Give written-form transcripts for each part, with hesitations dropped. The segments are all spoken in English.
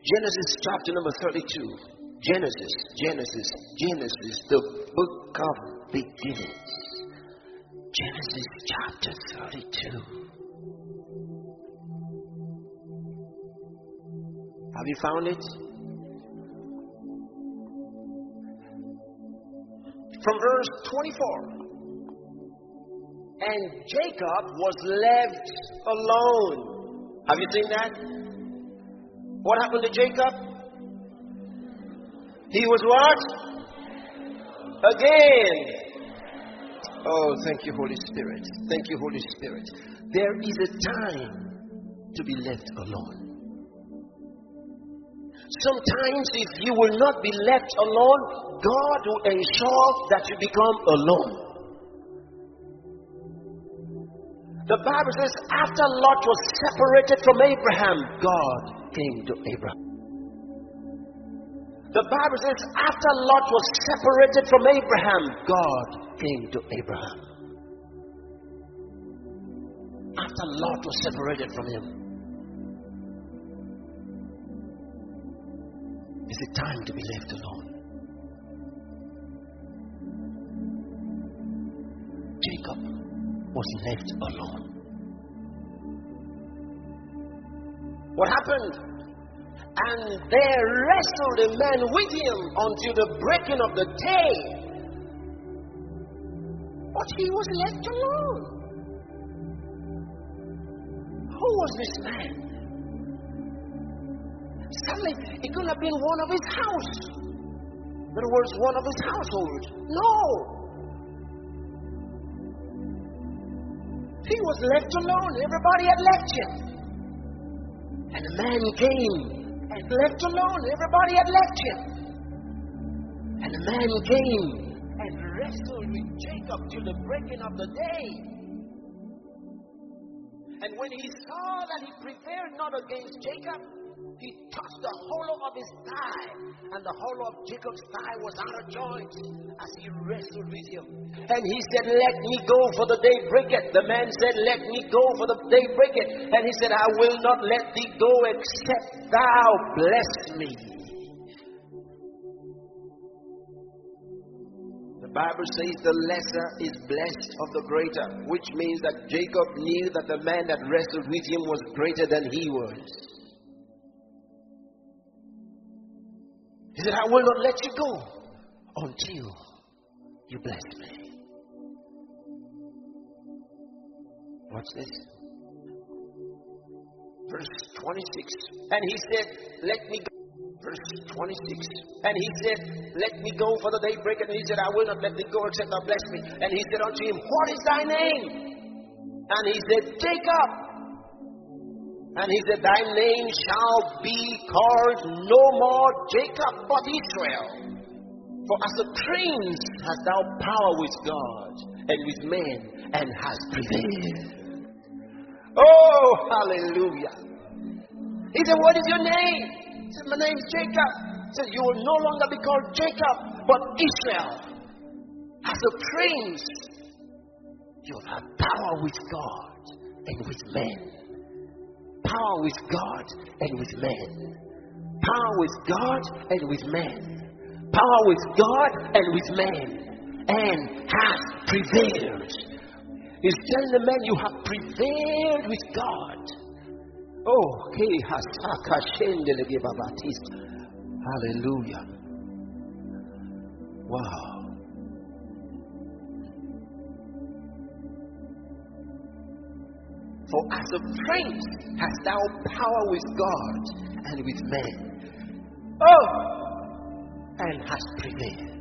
Genesis chapter number 32. Genesis, the book of beginnings. Genesis chapter 32. Have you found it? From verse 24. And Jacob was left alone. Have you seen that? What happened to Jacob? He was what? Again. Oh, thank you, Holy Spirit. Thank you, Holy Spirit. There is a time to be left alone. Sometimes if you will not be left alone, God will ensure that you become alone. The Bible says after Lot was separated from Abraham, God came to Abraham. The Bible says after Lot was separated from Abraham, God came to Abraham. After Lot was separated from him, it's a time to be left alone. Jacob was left alone. What happened? And there wrestled a man with him until the breaking of the day. But he was left alone. Who was this man? Suddenly, it could have been one of his house. In other words, one of his household. No. He was left alone. Everybody had left him. And the man came and left alone. Everybody had left him. And the man came and wrestled with Jacob till the breaking of the day. And when he saw that he prevailed not against Jacob, he touched the hollow of his thigh, and the hollow of Jacob's thigh was out of joint as he wrestled with him. And he said, let me go, for the day breaketh. The man said, let me go, for the day breaketh. And he said, I will not let thee go except thou bless me. The Bible says the lesser is blessed of the greater, which means that Jacob knew that the man that wrestled with him was greater than he was. He said, I will not let you go until you bless me. Watch this. Verse 26. And he said, let me go. Verse 26. And he said, let me go, for the day breaketh. And he said, I will not let thee go except thou bless me. And he said unto him, what is thy name? And he said, Jacob. And he said, thy name shall be called no more Jacob, but Israel. For as a prince hast thou power with God and with men, and hast prevailed. Oh, hallelujah. He said, what is your name? He said, my name is Jacob. He said, you will no longer be called Jacob, but Israel. As a prince, you have had power with God and with men. Power with God and with men. Power with God and with men. Power with God and with men. And has prevailed. He's telling the man, you have prevailed with God. Oh, hallelujah. Wow. For as a prince hast thou power with God and with men. Oh, and hast prevailed.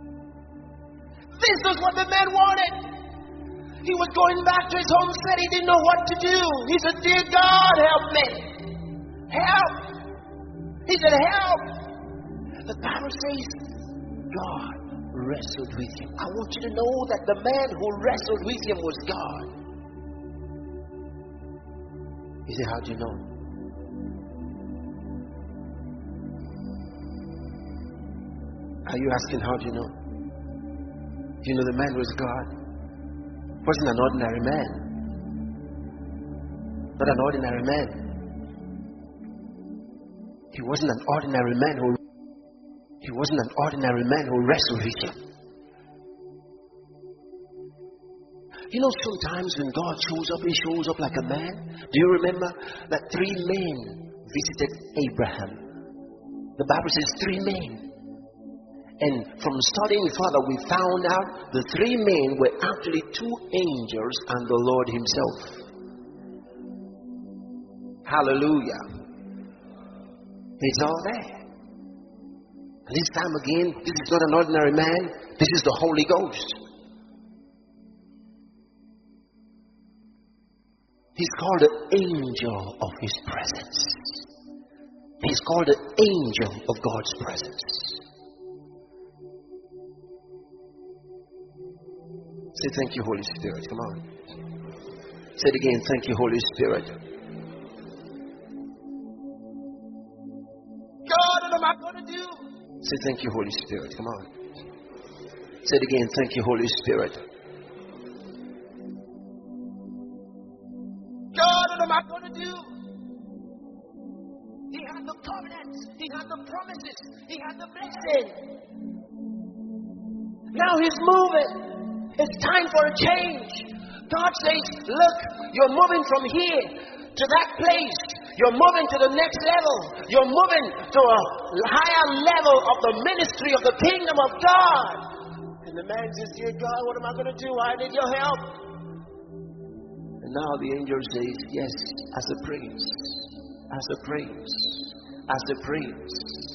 This is what the man wanted. He was going back to his homestead. He didn't know what to do. He said, dear God, help me. Help. He said, help. The Bible says, God wrestled with him. I want you to know that the man who wrestled with him was God. He said, how do you know? Are you asking, how do you know? Do you know the man was God? Wasn't an ordinary man. Not an ordinary man. He wasn't an ordinary man who wrestled with him. You know, sometimes when God shows up, he shows up like a man. Do you remember that 3 men visited Abraham? The Bible says 3 men. And from studying further, we found out the 3 men were actually 2 angels and the Lord himself. Hallelujah. It's all there. And this time again, this is not an ordinary man. This is the Holy Ghost. He's called the angel of his presence. He's called the angel of God's presence. Say, thank you, Holy Spirit. Come on. Say it again. Thank you, Holy Spirit. God, what am I going to do? Say, thank you, Holy Spirit. Come on. Say it again. Thank you, Holy Spirit. God, what am I going to do? He had the covenants. He had the promises. He had the blessing. Now he's moving. It's time for a change. God says, look, you're moving from here to that place. You're moving to the next level. You're moving to a higher level of the ministry of the kingdom of God. And the man says, dear God, what am I going to do? I need your help. And now the angel says, yes, as a prince, as a prince, as a prince.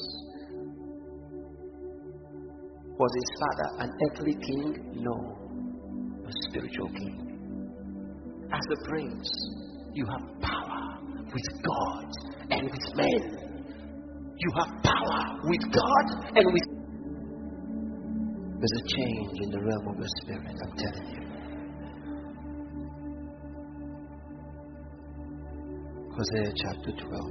Was his father an earthly king? No. Spiritual king. As a prince, you have power with God and with men. You have power with God and with. There's a change in the realm of the spirit, I'm telling you. Hosea chapter 12.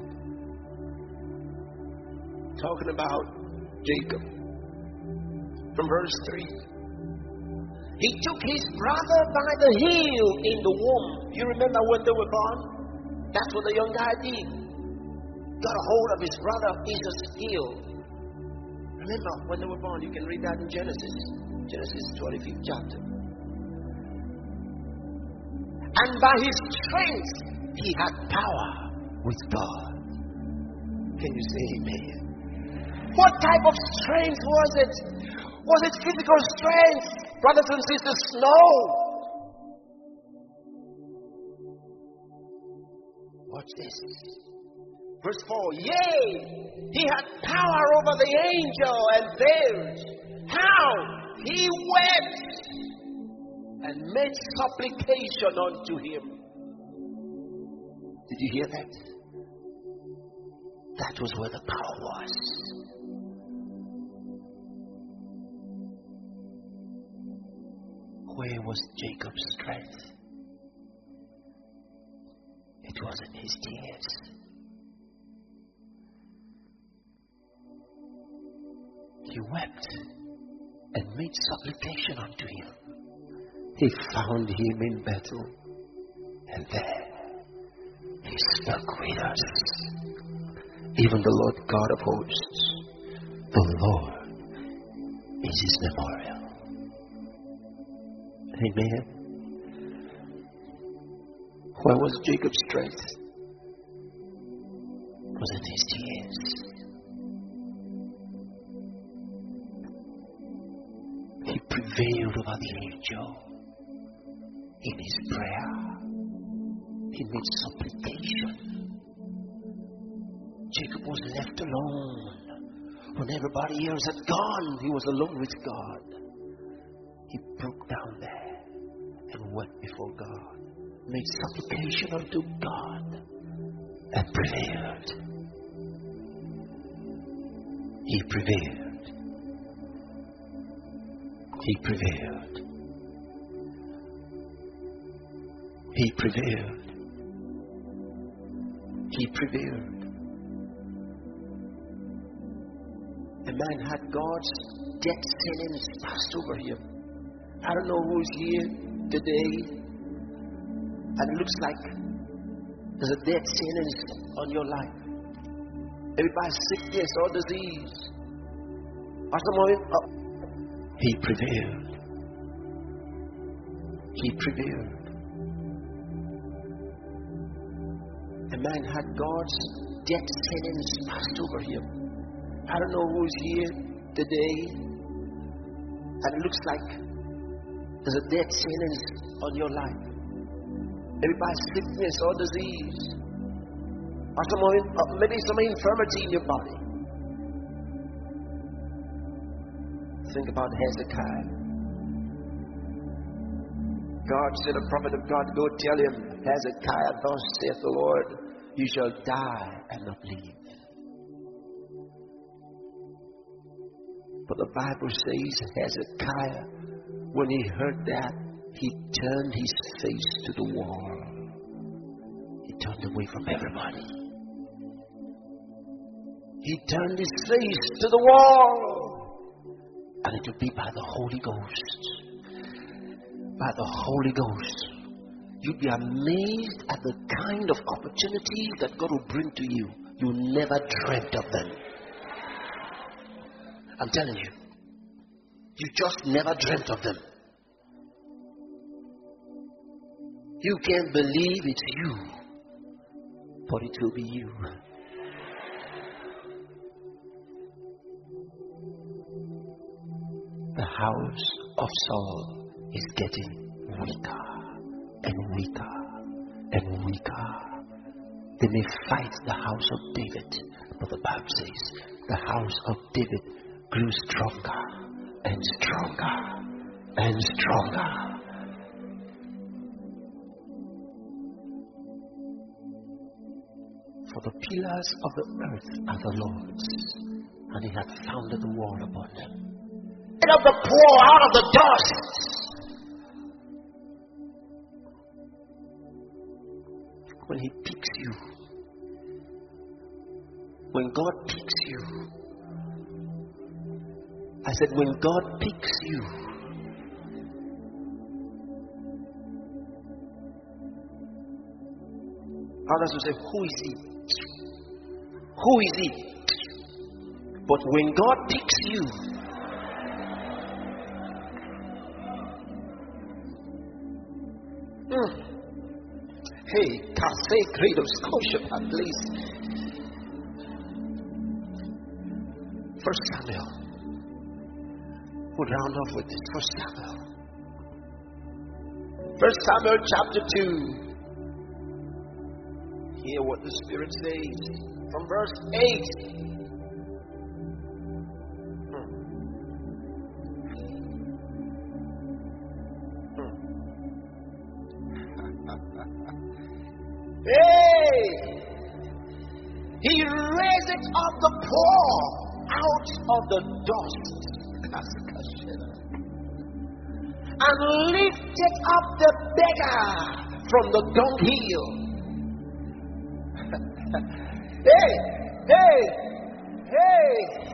Talking about Jacob. From verse 3. He took his brother by the heel in the womb. You remember when they were born? That's what the young guy did. Got a hold of his brother Esau's heel. Remember when they were born? You can read that in Genesis 25th chapter. And by his strength, he had power with God. Can you say amen? What type of strength was it? Was it physical strength? Brothers and sisters, no. Watch this. Verse 4. Yea, he had power over the angel and bears. How? He wept and made supplication unto him. Did you hear that? That was where the power was. Where was Jacob's strength? It was in his tears. He wept and made supplication unto him. He found him in battle, and there he spoke with us. Even the Lord God of hosts, the Lord is his memorial. Amen. Where was Jacob's strength? It was in his tears. He prevailed over the angel in his prayer. He made supplication. Jacob was left alone. When everybody else had gone, he was alone with God. He broke down there and wept before God, made supplication unto God, and prevailed. He prevailed. He prevailed. He prevailed. He prevailed. The man had God's death sentence passed over him. I don't know who's here today, and it looks like there's a death sentence on your life. maybe by sickness or disease. Pastor Moin, he prevailed. He prevailed. A man had God's death sentence passed over him. I don't know who's here today, and it looks like there's a death sentence on your life. Maybe by sickness or disease, or maybe some infirmity in your body. Think about Hezekiah. God said, a prophet of God, go tell him, Hezekiah, thus saith the Lord, you shall die and not live. But the Bible says Hezekiah, when he heard that, he turned his face to the wall. He turned away from everybody. He turned his face to the wall. And it will be by the Holy Ghost. By the Holy Ghost. You'd be amazed at the kind of opportunities that God will bring to you. You never dreamt of them. I'm telling you. You just never dreamt of them. You can't believe it's you, but it will be you. The house of Saul is getting weaker and weaker and weaker. They may fight the house of David, but the Bible says the house of David grew stronger and stronger and stronger. For the pillars of the earth are the Lord's, and he hath founded the wall upon them. And of the poor out of the dust. When he picks you, when God picks you, I said, when God picks you, others will say, who is he? Who is he? But when God picks you, hey, Cafe Credo Scotia, at least. 1 Samuel. We'll round off with this. 1 Samuel. 1 Samuel chapter 2. Hear what the Spirit says from verse 8. Hey! He raised up the poor out of the dust and lifted up the beggar from the dunghill. Hey! Hey! Hey!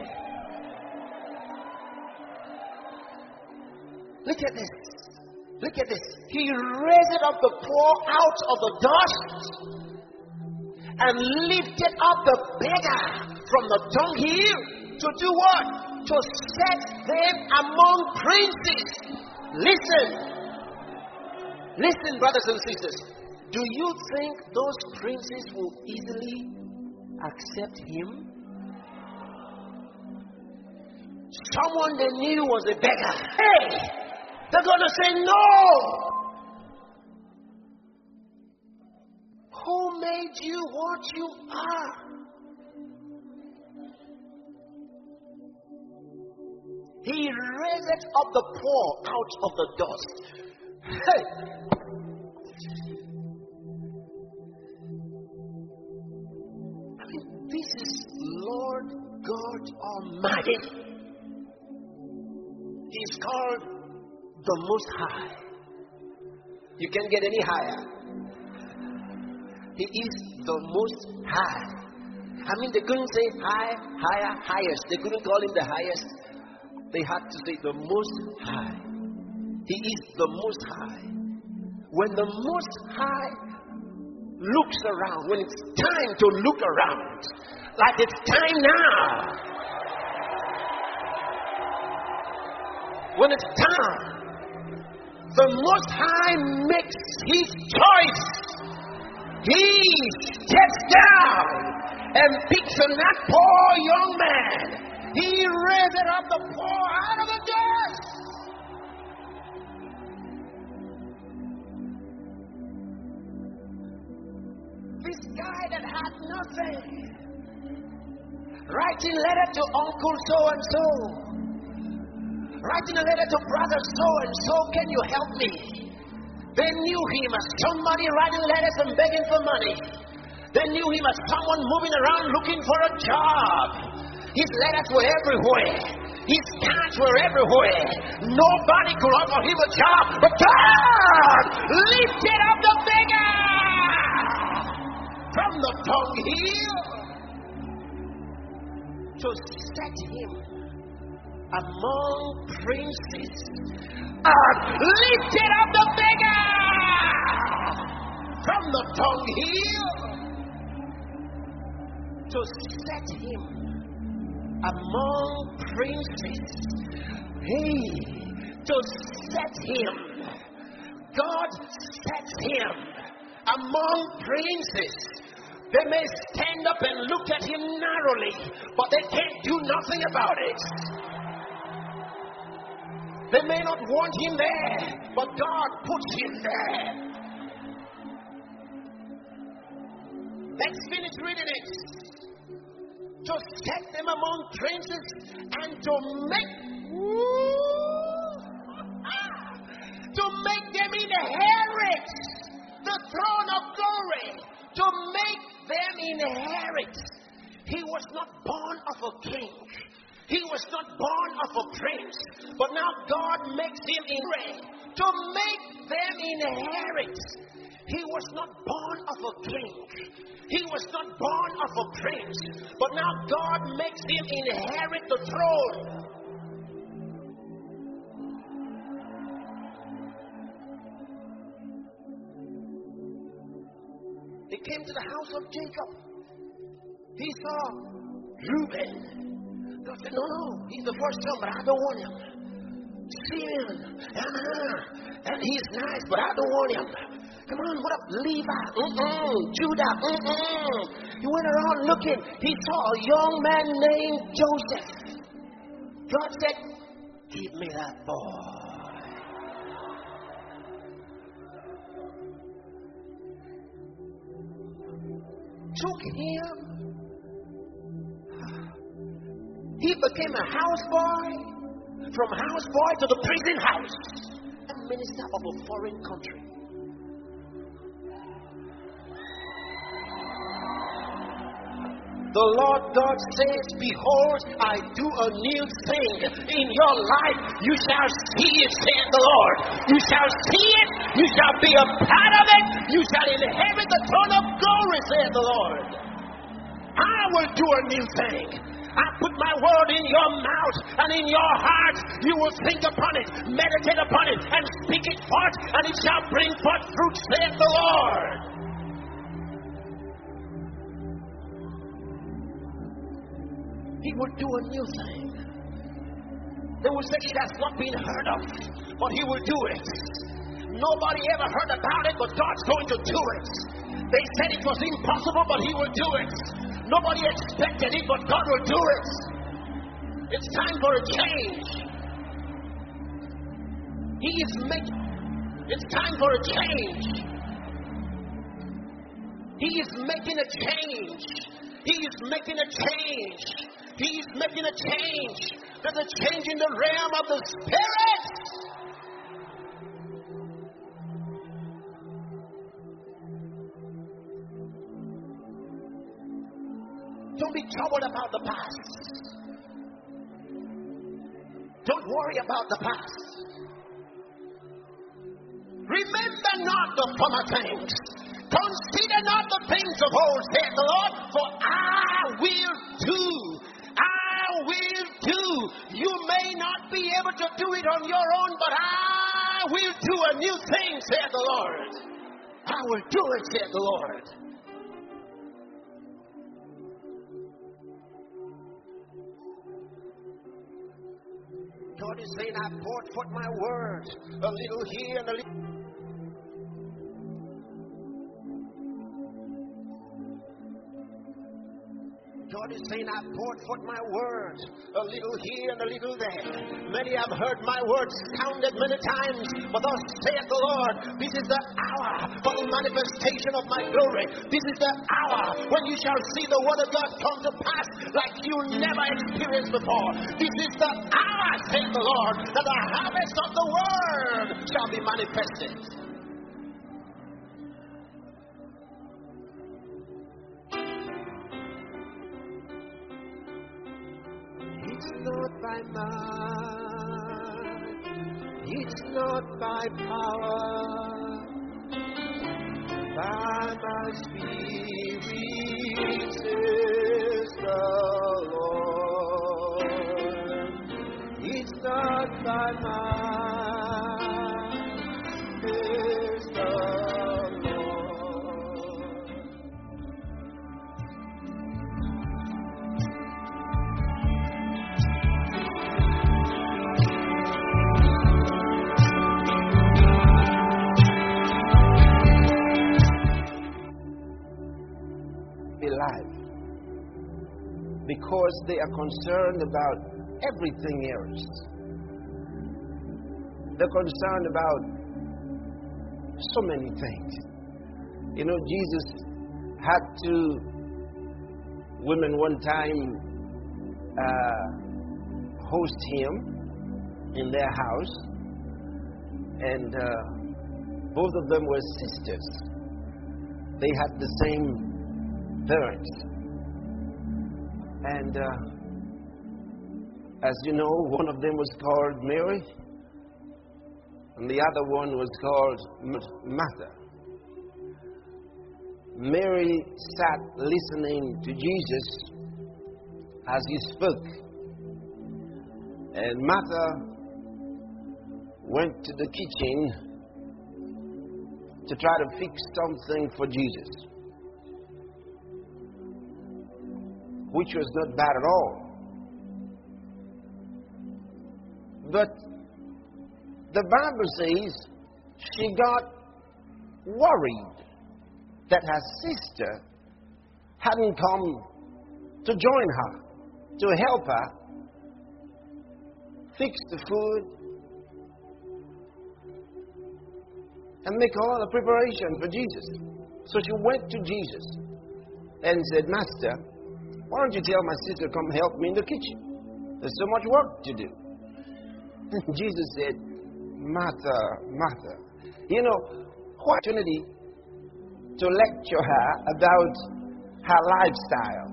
Look at this. Look at this. He raised up the poor out of the dust and lifted up the beggar from the dunghill to do what? To set them among princes. Listen. Listen, brothers and sisters. Do you think those princes will easily accept him? Someone they knew was a beggar. Hey! They're going to say no. Who made you what you are? He raised up the poor out of the dust. Hey. I mean, this is Lord God Almighty. He's called the Most High. You can't get any higher. He is the Most High. I mean, they couldn't say high, higher, highest. They couldn't call him the highest. They had to say the Most High. He is the Most High. When the Most High looks around, when it's time to look around, like it's time now. When it's time, the Most High makes his choice. He steps down and picks on that poor young man. He raises up the poor out of the dust. This guy that had nothing, writing letter to uncle so-and-so, writing a letter to brother so-and-so, can you help me? They knew him as somebody writing letters and begging for money. They knew him as someone moving around looking for a job. His letters were everywhere. His cards were everywhere. Nobody could offer him a job, but God lifted up the beggar from the dunghill to set him among princes. And lifted up the beggar from the dunghill to set him among princes. To set him. God sets him among princes. They may stand up and look at him narrowly, but they can't do nothing about it. They may not want him there, but God puts him there. Let's finish reading it. To set them among princes and to make them inherit the throne of glory. To make them inherit. He was not born of a king. He was not born of a prince. But now God makes him inherit. To make them inherit. He was not born of a king. He was not born of a prince. But now God makes him inherit the throne. He came to the house of Jacob. He saw Reuben. God said, no, he's the first son, but I don't want him. Simeon, and he's nice, but I don't want him. Come on, what up? Levi, Judah, He went around looking. He saw a young man named Joseph. God said, give me that boy. Took him. He became a houseboy. From houseboy to the prison house. A minister of a foreign country. The Lord God says, behold, I do a new thing in your life. You shall see it, saith the Lord. You shall see it. You shall be a part of it. You shall inherit the throne of glory, saith the Lord. I will do a new thing. I put my word in your mouth and in your heart. You will think upon it, meditate upon it, and speak it forth, and it shall bring forth fruit, saith the Lord. He will do a new thing. They will say it has not been heard of, but he will do it. Nobody ever heard about it, but God's going to do it. They said it was impossible, but he will do it. Nobody expected it, but God will do it. It's time for a change. It's time for a change. He is making a change. He is making a change. He is making a change. There's a change in the realm of the Spirit. Don't be troubled about the past. Don't worry about the past. Remember not the former things. Consider not the things of old, saith the Lord, for I will do. I will do. You may not be able to do it on your own, but I will do a new thing, saith the Lord. I will do it, saith the Lord. God is saying, I poured forth my word, a little here and a little. God is saying, I poured forth my word, a little here and a little there. Many have heard my words sounded many times, but thus saith the Lord, this is the hour for the manifestation of my glory. This is the hour when you shall see the word of God come to pass like you never experienced before. This is the hour, saith the Lord, that the harvest of the word shall be manifested. It's not by might, it's not by power, by my spirit, says the Lord. It's not by might, says the life, because they are concerned about everything else. They're concerned about so many things. You know, Jesus had two women one time host him in their house, and both of them were sisters. They had the same parents. And as you know, one of them was called Mary, and the other one was called Martha. Mary sat listening to Jesus as he spoke, and Martha went to the kitchen to try to fix something for Jesus, which was not bad at all. But the Bible says she got worried that her sister hadn't come to join her, to help her fix the food and make all the preparation for Jesus. So she went to Jesus and said, Master, why don't you tell my sister to come help me in the kitchen? There's so much work to do. Jesus said, Martha, Martha. You know, what opportunity to lecture her about her lifestyle.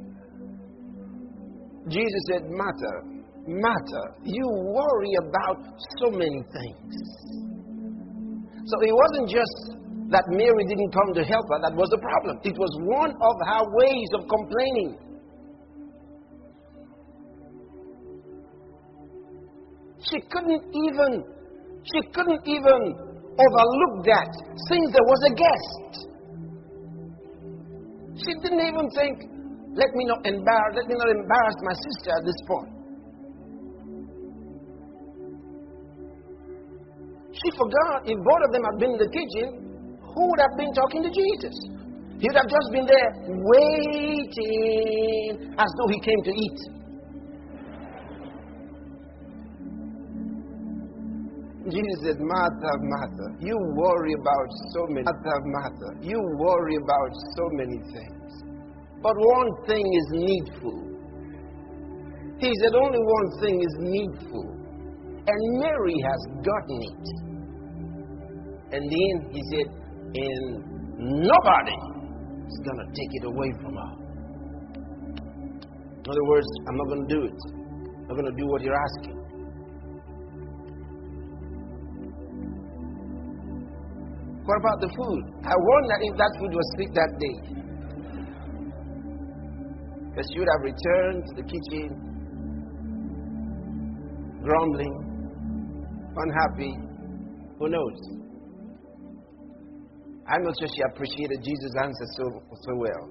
Jesus said, Martha, Martha, you worry about so many things. So it wasn't just that Mary didn't come to help her that was the problem. It was one of her ways of complaining. She couldn't even overlook that since there was a guest. She didn't even think, let me not embarrass my sister at this point. She forgot if both of them had been in the kitchen, who would have been talking to Jesus? He would have just been there waiting as though he came to eat. Jesus said, Martha, Martha, you worry about so many. Martha, Martha, you worry about so many things. But one thing is needful. He said only one thing is needful. And Mary has gotten it. And then he said, and nobody is going to take it away from her. In other words, I'm not going to do it. I'm going to do what you're asking. What about the food? I wonder if that food was sweet that day. Because she would have returned to the kitchen, grumbling, unhappy. Who knows? I'm not sure she appreciated Jesus' answer so well.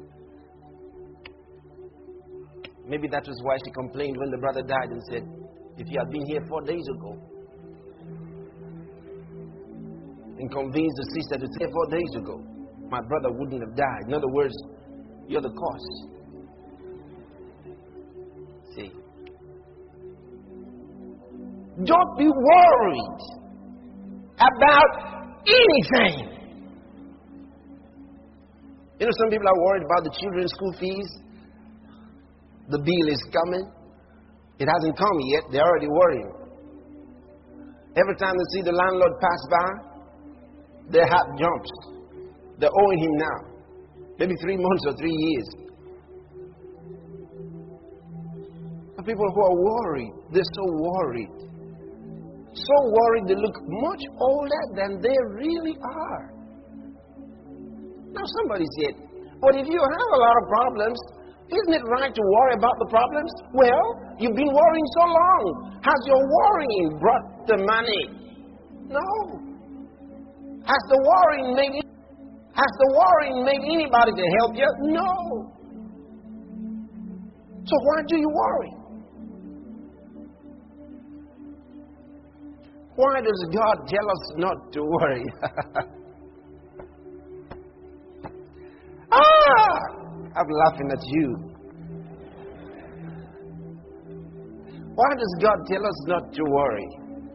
Maybe that was why she complained when the brother died and said, If you had been here 4 days ago and convinced the sister to say 4 days ago, my brother wouldn't have died. In other words, you're the cause. See? Don't be worried about anything. You know, some people are worried about the children's school fees. The bill is coming. It hasn't come yet. They're already worrying. Every time they see the landlord pass by, their heart jumps. They're owing him now. Maybe 3 months or 3 years. The people who are worried, they're so worried. So worried they look much older than they really are. Now somebody said, but if you have a lot of problems, isn't it right to worry about the problems? Well, you've been worrying so long. Has your worrying brought the money? No. Has the worrying made anybody to help you? No. So why do you worry? Why does God tell us not to worry? I'm laughing at you. Why does God tell us not to worry?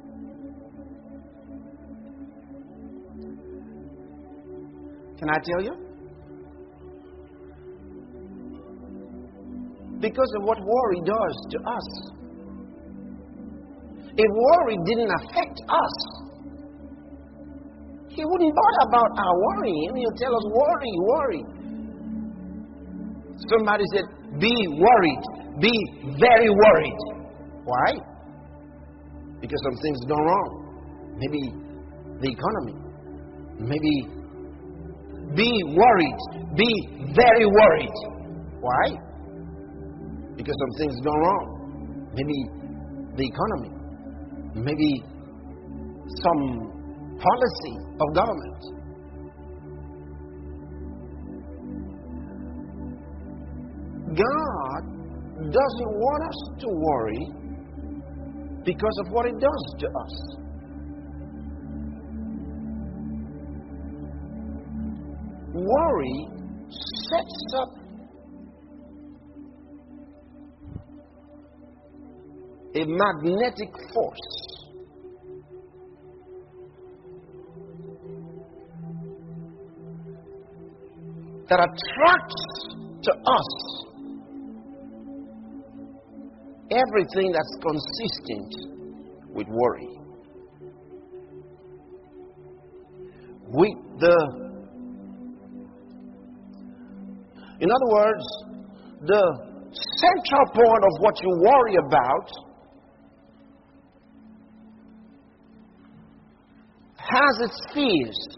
Can I tell you? Because of what worry does to us. If worry didn't affect us, He wouldn't bother about our worrying. He'll tell us, worry, worry. Somebody said, be worried. Be very worried. Why? Because some things have gone wrong. Maybe the economy. Maybe be worried. Be very worried. Why? Because some things have gone wrong. Maybe the economy. Maybe some policy of government. God doesn't want us to worry because of what it does to us. Worry sets up a magnetic force that attracts to us everything that's consistent with worry. In other words, the central point of what you worry about has its fears.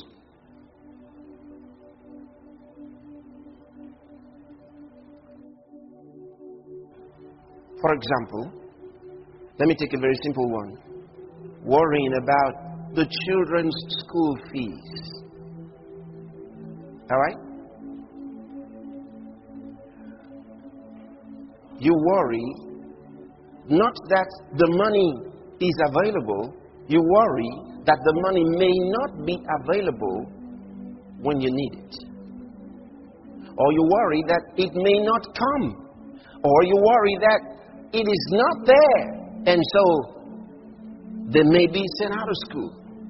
For example, let me take a very simple one. Worrying about the children's school fees. All right? You worry not that the money is available, you worry that the money may not be available when you need it. Or you worry that it may not come. Or you worry that it is not there, and so they may be sent out of school.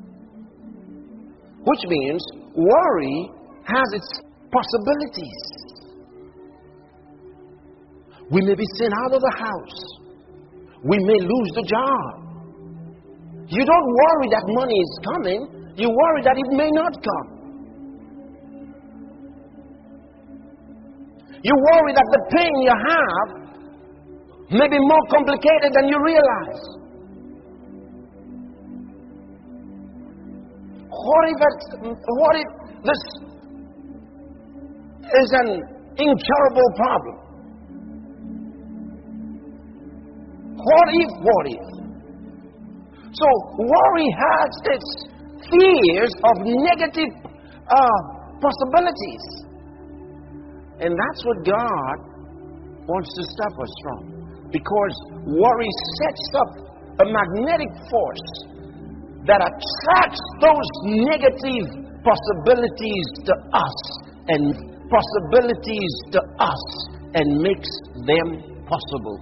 Which means worry has its possibilities. We may be sent out of the house. We may lose the job. You don't worry that money is coming. You worry that it may not come. You worry that the pain you have may be more complicated than you realize. What if this is an incurable problem? What if? So worry has its fears of negative possibilities. And that's what God wants to stop us from. Because worry sets up a magnetic force that attracts those negative possibilities to us and makes them possible.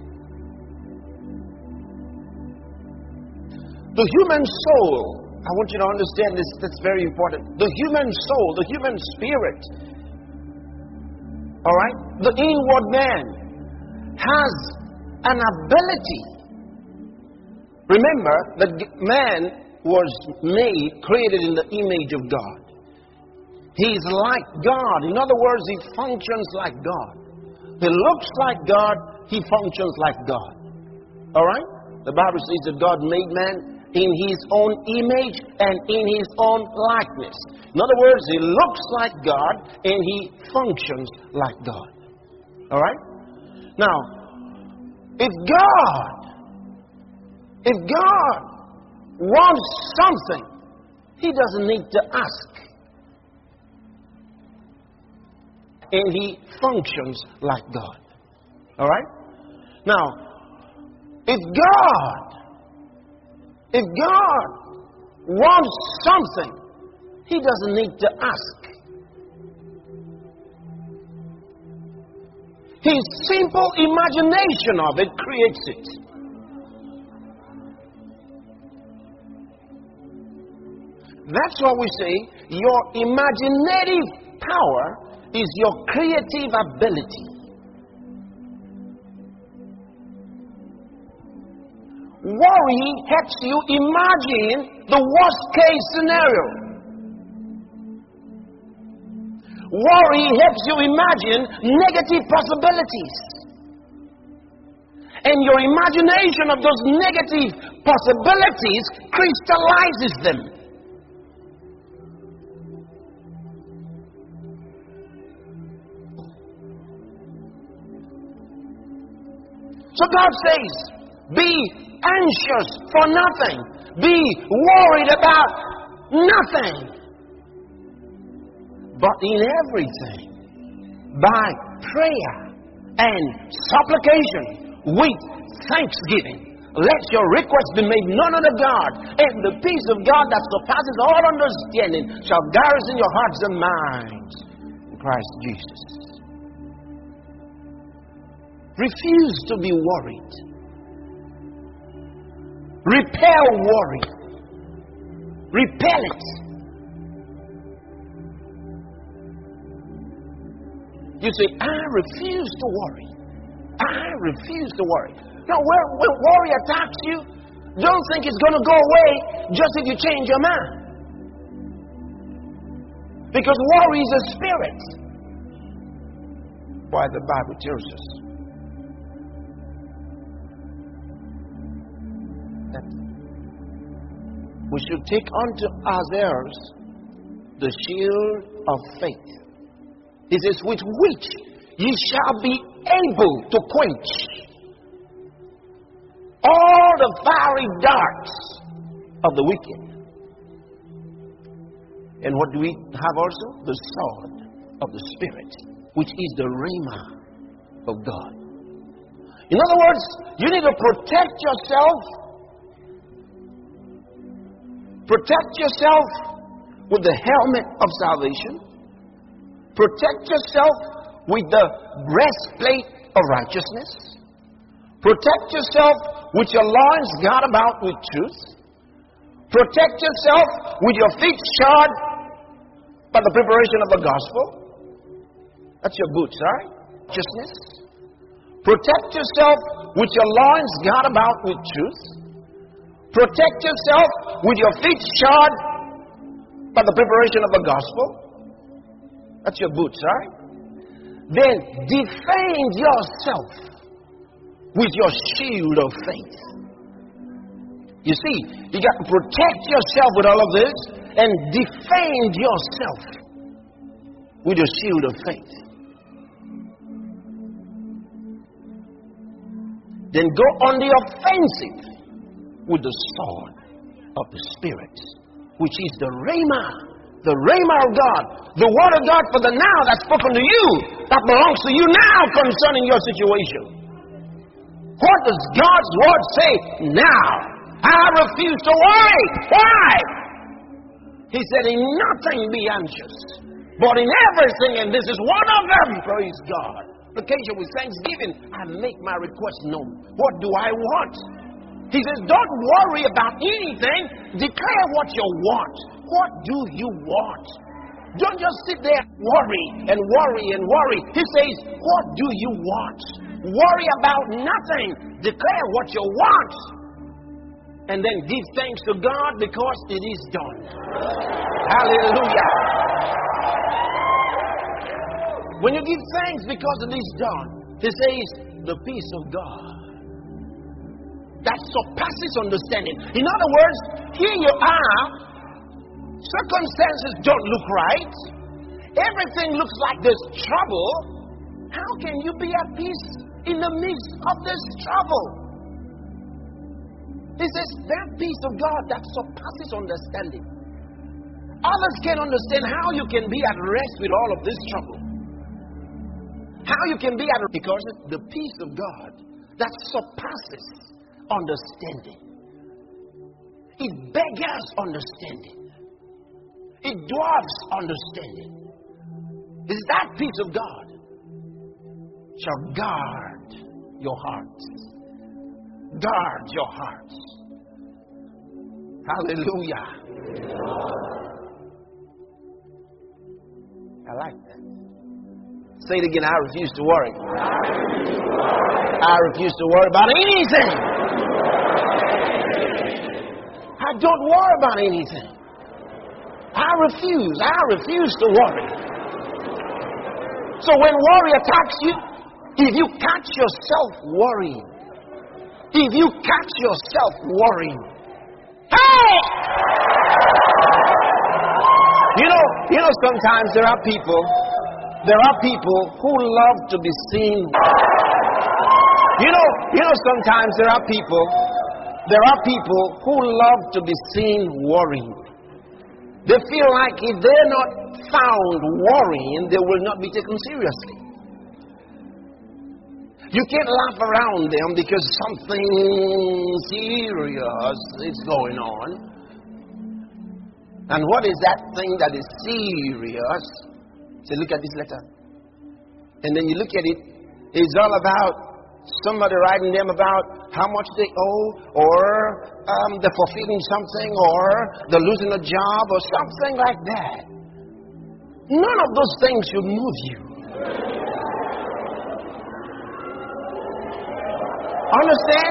The human soul, I want you to understand this, that's very important. The human soul, the human spirit, all right, the inward man has an ability. Remember that man was created in the image of God. He's like God. In other words, he functions like God. He looks like God. He functions like God. All right? The Bible says that God made man in his own image and in his own likeness. In other words, he looks like God and he functions like God. All right? Now, if God wants something, he doesn't need to ask. And he functions like God. All right? Now, if God wants something, he doesn't need to ask. His simple imagination of it creates it. That's why we say your imaginative power is your creative ability. Worry helps you imagine the worst case scenario. Worry helps you imagine negative possibilities. And your imagination of those negative possibilities crystallizes them. So God says, be anxious for nothing. Be worried about nothing. But in everything, by prayer and supplication with thanksgiving, let your requests be made known unto God, and the peace of God that surpasses all understanding shall garrison your hearts and minds in Christ Jesus. Refuse to be worried. Repel worry. Repel it. You say, I refuse to worry. I refuse to worry. Now, when worry attacks you, don't think it's going to go away just if you change your mind. Because worry is a spirit. Why the Bible tells us that we should take unto ourselves the shield of faith. It says, with which ye shall be able to quench all the fiery darts of the wicked. And what do we have also? The sword of the Spirit, which is the Rhema of God. In other words, you need to protect yourself. Protect yourself with the helmet of salvation. Protect yourself with the breastplate of righteousness. Protect yourself with your loins girt about with truth. Protect yourself with your feet shod by the preparation of the gospel. That's your boots, right? Righteousness. Protect yourself with your loins girt about with truth. Protect yourself with your feet shod by the preparation of the gospel. That's your boots, right? Then defend yourself with your shield of faith. You see, you got to protect yourself with all of this and defend yourself with your shield of faith. Then go on the offensive with the sword of the Spirit, which is the Rhema. The Rhema of God, the Word of God for the now that's spoken to you, that belongs to you now concerning your situation. What does God's Word say now? I refuse to worry. Why? He said, in nothing be anxious, but in everything, and this is one of them, praise God. Occasion with thanksgiving, I make my request known. What do I want? He says, don't worry about anything. Declare what you want. What do you want? Don't just sit there and worry and worry and worry. He says, what do you want? Worry about nothing. Declare what you want. And then give thanks to God because it is done. Hallelujah. When you give thanks because it is done, he says, the peace of God that surpasses understanding. In other words, here you are, circumstances don't look right, everything looks like there's trouble. How can you be at peace in the midst of this trouble? He says, that peace of God that surpasses understanding. Others can't understand how you can be at rest with all of this trouble. How you can be at rest because the peace of God that surpasses understanding. It beggars understanding. It dwarfs understanding. It's that peace of God shall guard your hearts. Guard your hearts. Hallelujah. I like that. Say it again. I refuse to worry. I refuse to worry about anything. I don't worry about anything. I refuse to worry. So when worry attacks you, if you catch yourself worrying, hey! You know, sometimes there are people who love to be seen. You know, sometimes there are people who love to be seen worrying. They feel like if they're not found worrying, they will not be taken seriously. You can't laugh around them because something serious is going on. And what is that thing that is serious? So look at this letter. And then you look at it, it's all about somebody writing them about how much they owe, or they're forfeiting something, or they're losing a job, or something like that. None of those things should move you. Understand?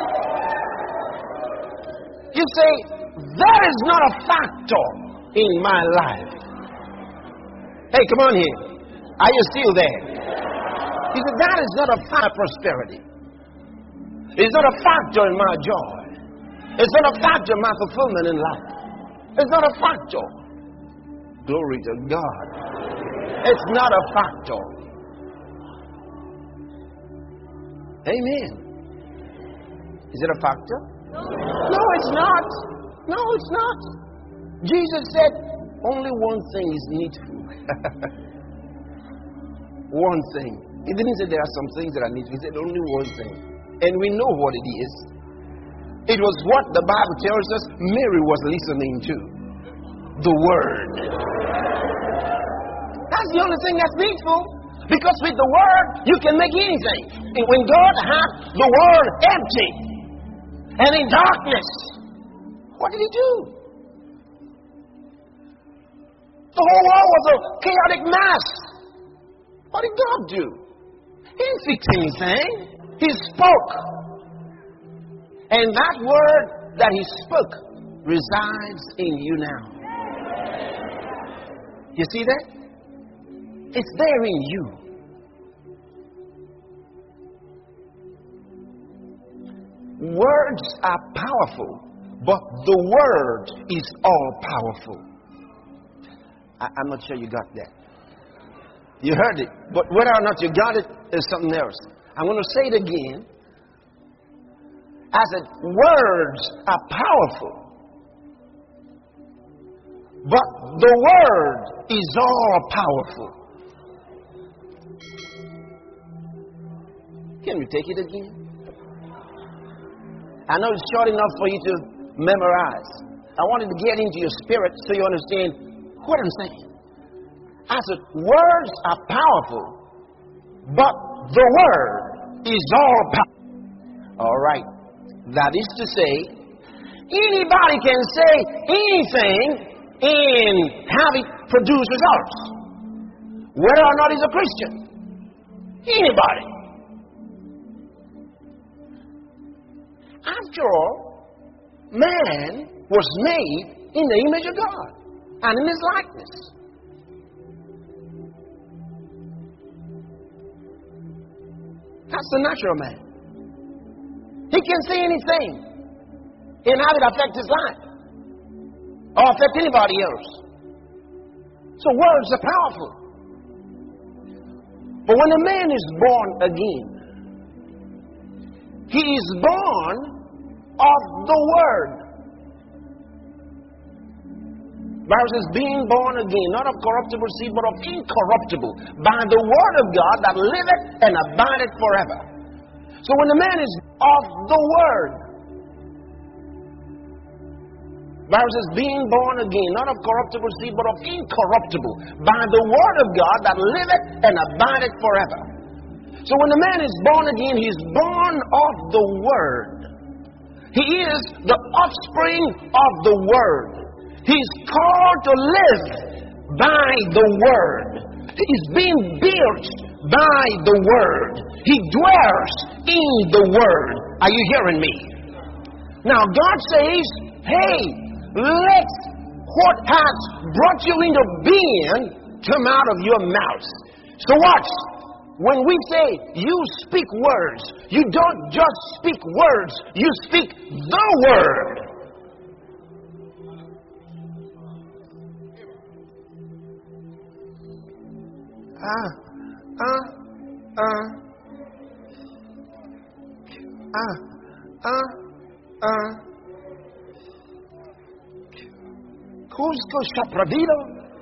You say, that is not a factor in my life. Hey, come on here. Are you still there? He said, that is not a factor in prosperity. It's not a factor in my joy. It's not a factor in my fulfillment in life. It's not a factor. Glory to God. It's not a factor. Amen. Is it a factor? No, it's not. No, it's not. Jesus said, only one thing is needful. One thing. He didn't say there are some things that are needful. He said only one thing. And we know what it is. It was what the Bible tells us Mary was listening to. The Word. That's the only thing that's needful. Because with the Word, you can make anything. And when God had the Word empty and in darkness, what did He do? The whole world was a chaotic mess. What did God do? He didn't fix anything. He spoke. And that word that He spoke resides in you now. You see that? It's there in you. Words are powerful, but the Word is all powerful. I'm not sure you got that. You heard it, but whether or not you got it is something else. I'm going to say it again. I said, words are powerful, but the Word is all powerful. Can we take it again? I know it's short enough for you to memorize. I want it to get into your spirit so you understand what I'm saying. I said, words are powerful, but the word is all powerful. All right. That is to say, anybody can say anything and have it produce results, whether or not he's a Christian. Anybody. After all, man was made in the image of God and in his likeness. That's the natural man. He can say anything and have it affect his life or affect anybody else. So words are powerful. But when a man is born again, he is born of the Word. The Bible says, being born again, not of corruptible seed, but of incorruptible, by the Word of God that liveth and abideth forever. So when the man is of the Word, the Bible says, being born again, not of corruptible seed, but of incorruptible, by the Word of God that liveth and abideth forever. So when the man is born again, he is born of the Word. He is the offspring of the Word. He's called to live by the Word. He's being built by the Word. He dwells in the Word. Are you hearing me? Now God says, hey, let what has brought you into being come out of your mouth. So watch. When we say you speak words, you don't just speak words, you speak the Word. Cusco Chapravido?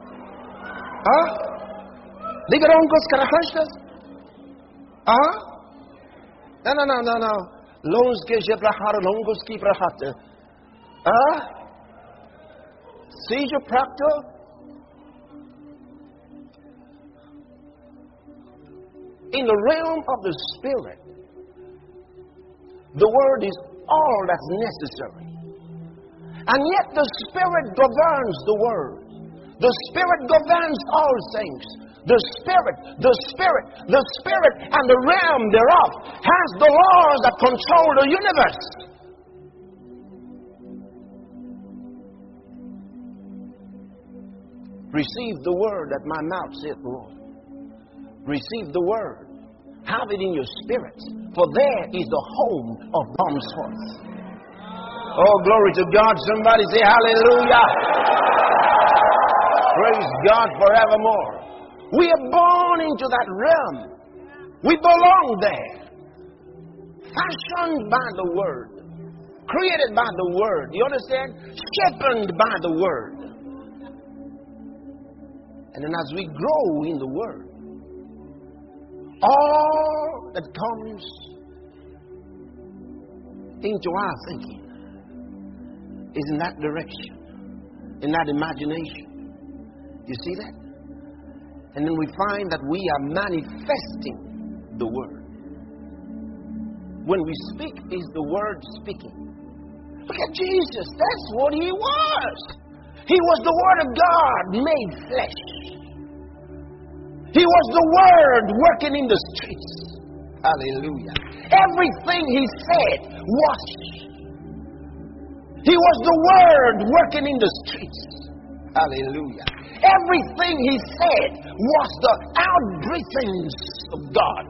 Ligaroncos Carajastas? No. Lonske Jebrahar, Longoski Brahata. Seizure Proctor? In the realm of the Spirit, the Word is all that's necessary. And yet the Spirit governs the Word. The Spirit governs all things. The Spirit, and the realm thereof has the laws that control the universe. Receive the word that my mouth saith, Lord. Receive the word. Have it in your spirit, for there is the home of comes forth. Oh, glory to God. Somebody say hallelujah. Praise God forevermore. We are born into that realm. We belong there. Fashioned by the Word. Created by the Word. You understand? Shaped by the Word. And then as we grow in the Word, all that comes into our thinking is in that direction, in that imagination. You see that? And then we find that we are manifesting the Word. When we speak, is the Word speaking? Look at Jesus. That's what He was. He was the Word of God made flesh. He was the Word working in the streets. Hallelujah. Everything He said was. He was the Word working in the streets. Hallelujah. Everything He said was the outbreathings of God.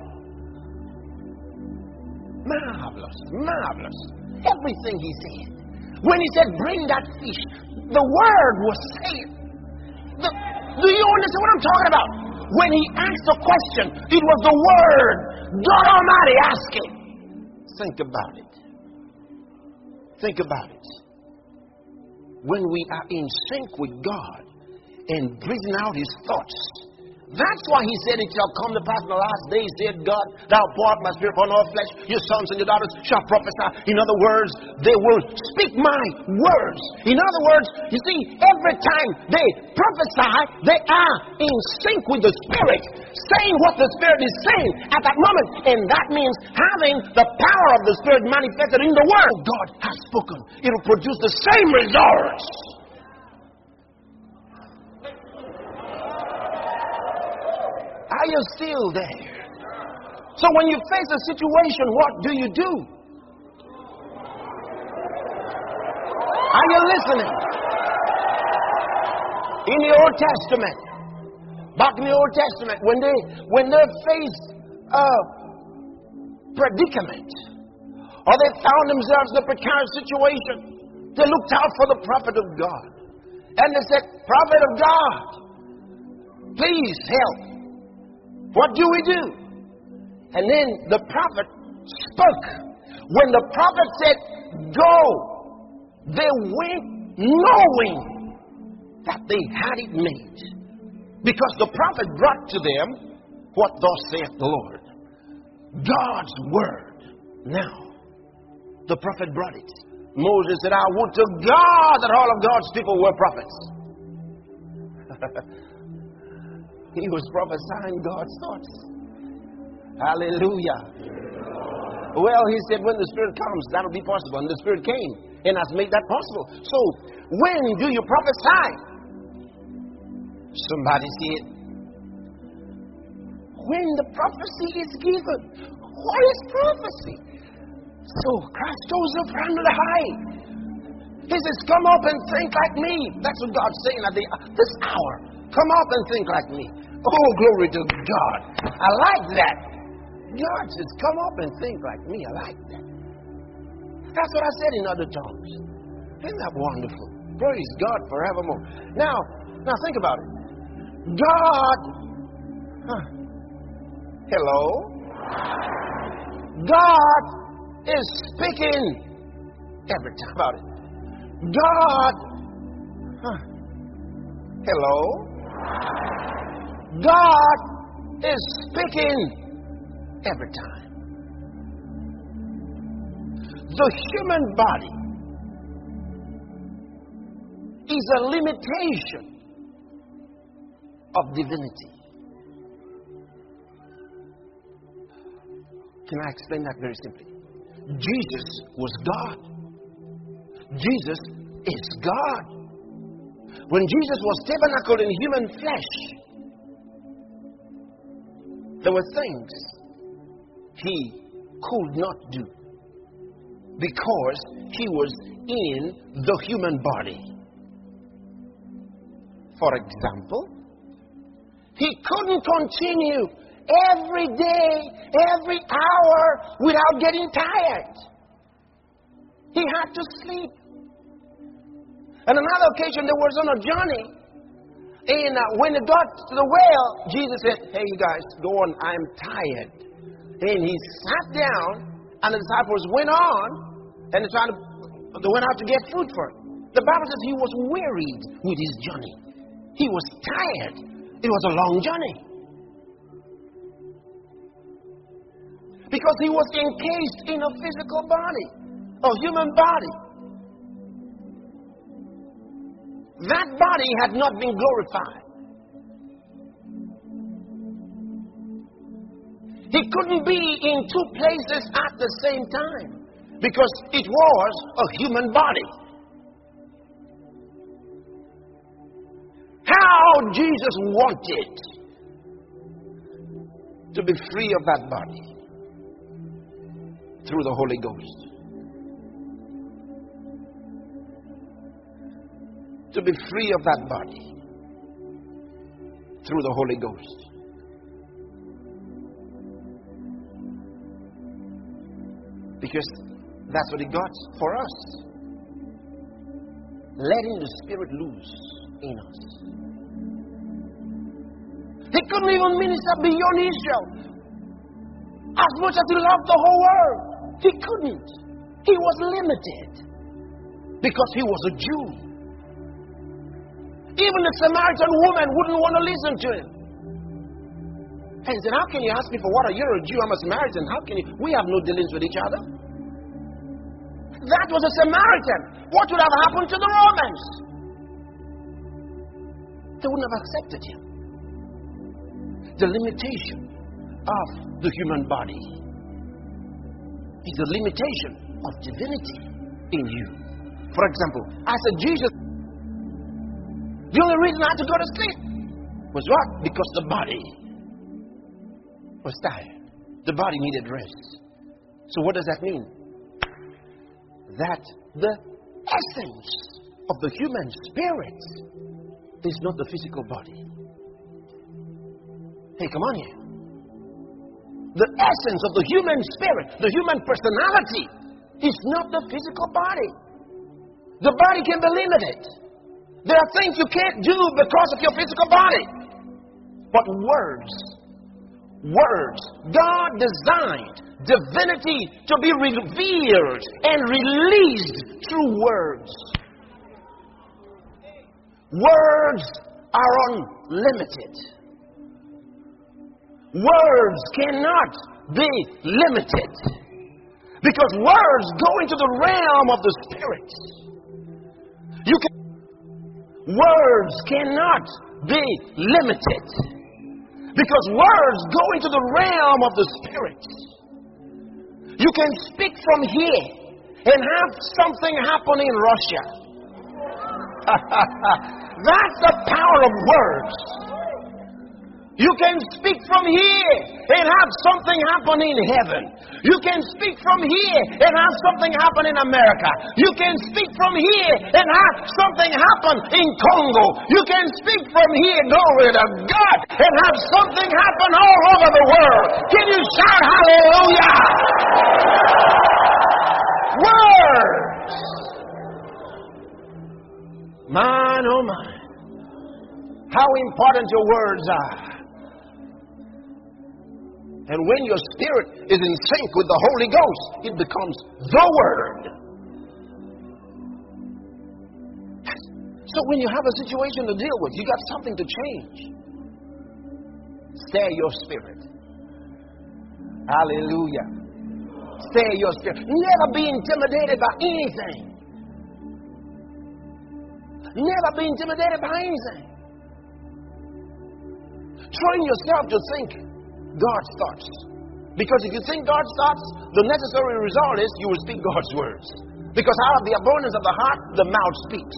Marvelous, marvelous. Everything He said. When He said, bring that fish, the Word was saying. Do you understand what I'm talking about? When He asked a question, it was the Word, God Almighty asking. Think about it. Think about it. When we are in sync with God and breathing out His thoughts, That's why he said, it shall come to pass in the last days, said God, thou pour out my spirit upon all flesh, your sons and your daughters shall prophesy. In other words, they will speak my words. In other words, you see, every time they prophesy, they are in sync with the Spirit, saying what the Spirit is saying at that moment. And that means having the power of the Spirit manifested in the Word God has spoken. It will produce the same results. Are you still there? So when you face a situation, what do you do? Are you listening? In the Old Testament, back in the Old Testament, when they faced a predicament, or they found themselves in a precarious situation, they looked out for the prophet of God. And they said, prophet of God, please help. What do we do? And then the prophet spoke. When the prophet said, go, they went knowing that they had it made. Because the prophet brought to them what thus saith the Lord. God's word. Now, the prophet brought it. Moses said, I would to God that all of God's people were prophets. He was prophesying God's thoughts. Hallelujah. Well, he said, when the Spirit comes, that'll be possible. And the Spirit came and has made that possible. So, when do you prophesy? Somebody said, when the prophecy is given. What is prophecy? So, Christ Joseph ran to the high. He says, come up and think like me. That's what God's saying at this hour. Come up and think like me. Oh, glory to God. I like that. God says, come up and think like me. I like that. That's what I said in other tongues. Isn't that wonderful? Praise God forevermore. Now think about it. God, hello? God is speaking every time about it. God, hello? God is speaking every time. The human body is a limitation of divinity. Can I explain that very simply? Jesus was God. Jesus is God. When Jesus was tabernacled in human flesh, there were things he could not do because he was in the human body. For example, he couldn't continue every day, every hour without getting tired. He had to sleep. On another occasion, there was on a journey, and when they got to the well, Jesus said, hey, you guys, go on, I'm tired. And he sat down, and the disciples went on, and they went out to get food for him. The Bible says he was wearied with his journey. He was tired. It was a long journey. Because he was encased in a physical body, a human body. That body had not been glorified. He couldn't be in two places at the same time because it was a human body. How Jesus wanted to be free of that body through the Holy Ghost. To be free of that body through the Holy Ghost. Because that's what He got for us. Letting the Spirit loose in us. He couldn't even minister beyond Israel. As much as He loved the whole world, He couldn't. He was limited because He was a Jew. Even the Samaritan woman wouldn't want to listen to Him. And he said, how can you ask me for water? You're a Jew, I'm a Samaritan. How can you? We have no dealings with each other. That was a Samaritan. What would have happened to the Romans? They wouldn't have accepted him. The limitation of the human body is the limitation of divinity in you. For example, I said, Jesus, the only reason I had to go to sleep was what? Because the body was tired. The body needed rest. So what does that mean? That the essence of the human spirit is not the physical body. Hey, come on here. The essence of the human spirit, the human personality, is not the physical body. The body can be limited. There are things you can't do because of your physical body. But words, God designed divinity to be revealed and released through words. Words are unlimited. Words cannot be limited. Because words go into the realm of the spirit. Words cannot be limited. Because words go into the realm of the spirit. You can speak from here and have something happen in Russia. That's the power of words. You can speak from here and have something happen in heaven. You can speak from here and have something happen in America. You can speak from here and have something happen in Congo. You can speak from here, glory to God, and have something happen all over the world. Can you shout hallelujah? Words. Man, oh man. How important your words are. And when your spirit is in sync with the Holy Ghost, it becomes the Word. So when you have a situation to deal with, you got something to change. Stay your spirit. Hallelujah. Stay your spirit. Never be intimidated by anything. Never be intimidated by anything. Train yourself to think God's thoughts. Because if you think God's thoughts, the necessary result is you will speak God's words. Because out of the abundance of the heart, the mouth speaks.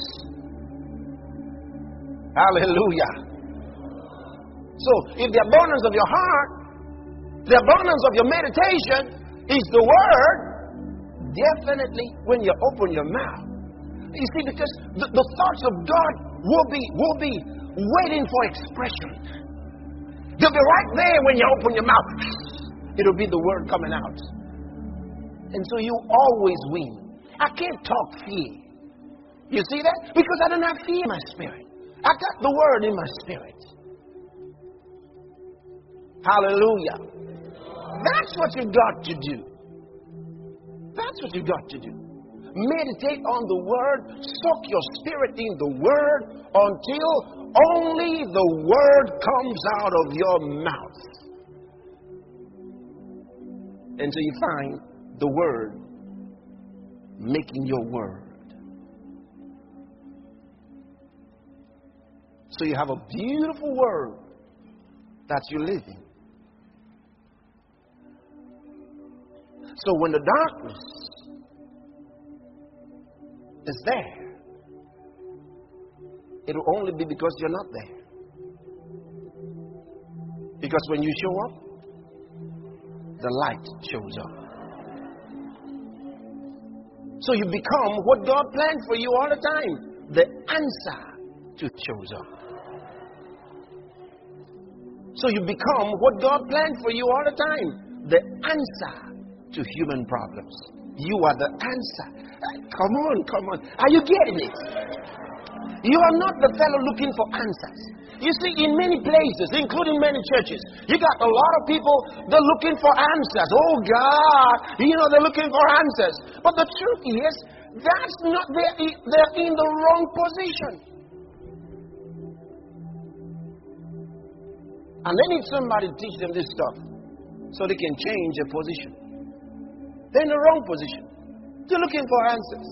Hallelujah. So, if the abundance of your heart, the abundance of your meditation is the word, definitely when you open your mouth. You see, because the thoughts of God will be waiting for expression. They'll be right there when you open your mouth. It'll be the word coming out. And so you always win. I can't talk fear. You see that? Because I don't have fear in my spirit. I got the word in my spirit. Hallelujah. That's what you got to do. That's what you got to do. Meditate on the word. Soak your spirit in the word until only the word comes out of your mouth. Until you find the word making your word. So you have a beautiful word that you live in. So when the darkness is there, it will only be because you're not there. Because when you show up, the light shows up. So you become what God planned for you all the time. The answer to shows up. So you become what God planned for you all the time. The answer to human problems. You are the answer. Come on. Are you getting it? You are not the fellow looking for answers. You see, in many places, including many churches, you got a lot of people, they're looking for answers. Oh God, they're looking for answers. But the truth is, that's not, they're in the wrong position. And they need somebody to teach them this stuff so they can change their position. They're in the wrong position. They're looking for answers.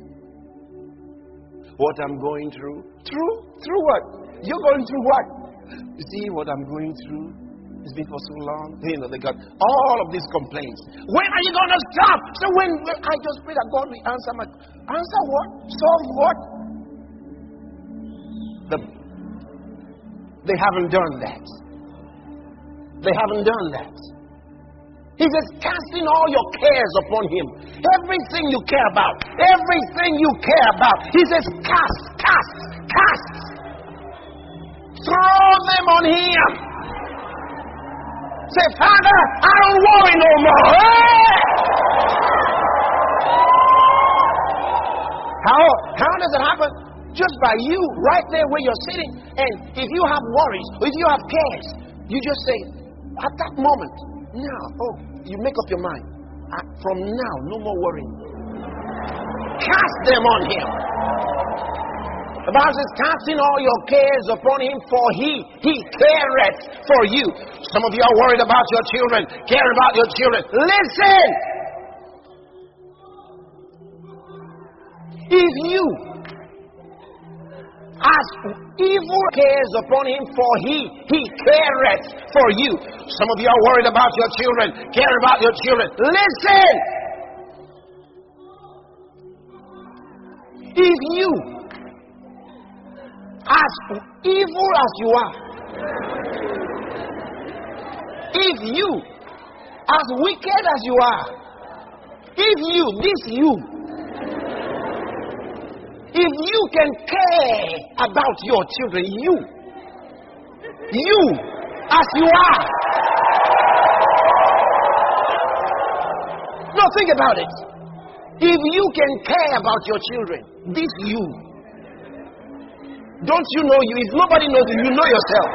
What I'm going through. Through what? You're going through what? You see what I'm going through? It's been for so long. You know, they got all of these complaints. When are you going to stop? So when I just pray that God will answer my... Answer what? Solve what? They haven't done that. They haven't done that. He says, casting all your cares upon him. Everything you care about. Everything you care about. He says, cast. Throw them on him. Say, Father, I don't worry no more. Hey! How does it happen? Just by you, right there where you're sitting. And if you have worries, or if you have cares, you just say, at that moment, now, you make up your mind. From now, no more worrying. Cast them on him. The Bible says, casting all your cares upon him, for he careth for you. Some of you are worried about your children, care about your children. Listen! If you ask evil cares upon him, for he careth for you. Some of you are worried about your children, care about your children. Listen! If you, as evil as you are, if you, as wicked as you are, if you can care about your children, you as you are. No, think about it. If you can care about your children, this you. Don't you know you? If nobody knows you, you know yourself.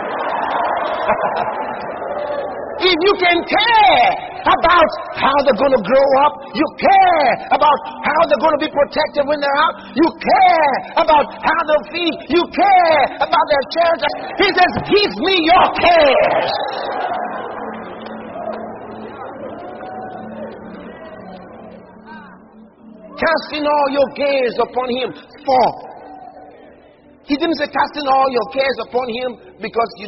If you can care about how they're going to grow up, you care about how they're going to be protected when they're out, you care about how they'll feed, you care about their shelter. He says, give me your cares. Casting all your cares upon him, for he didn't say casting all your cares upon him because you're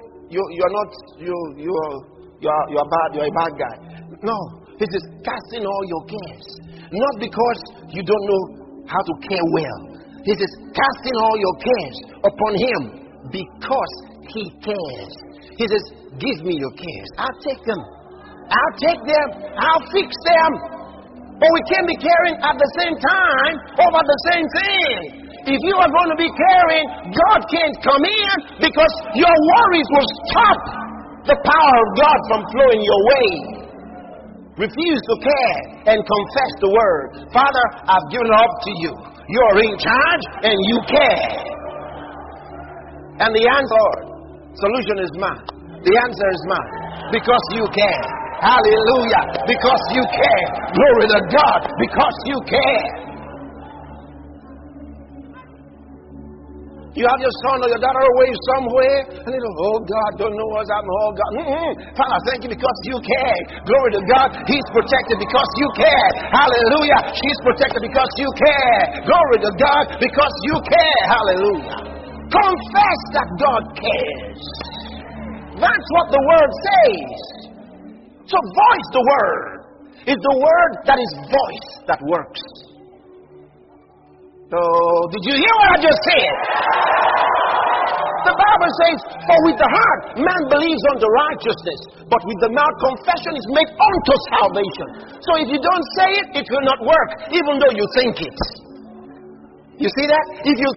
a bad guy. No, he says casting all your cares, not because you don't know how to care well. He says casting all your cares upon him because he cares. He says, give me your cares. I'll take them. I'll fix them. But we can't be caring at the same time over the same thing. If you are going to be caring, God can't come in because your worries will stop the power of God from flowing your way. Refuse to care and confess the word. Father, I've given it up to you. You're in charge and you care. And the solution is mine. The answer is mine. Because you care. Hallelujah. Because you care. Glory to God. Because you care. You have your son or your daughter away somewhere, and they go, oh God, don't know what's happening. Oh God. Father, thank you because you care. Glory to God. He's protected because you care. Hallelujah. She's protected because you care. Glory to God because you care. Hallelujah. Confess that God cares. That's what the word says. So voice the word. It's the word that is voice that works. So, did you hear what I just said? The Bible says, for with the heart man believes unto righteousness, but with the mouth confession is made unto salvation. So if you don't say it, it will not work, even though you think it. You see that?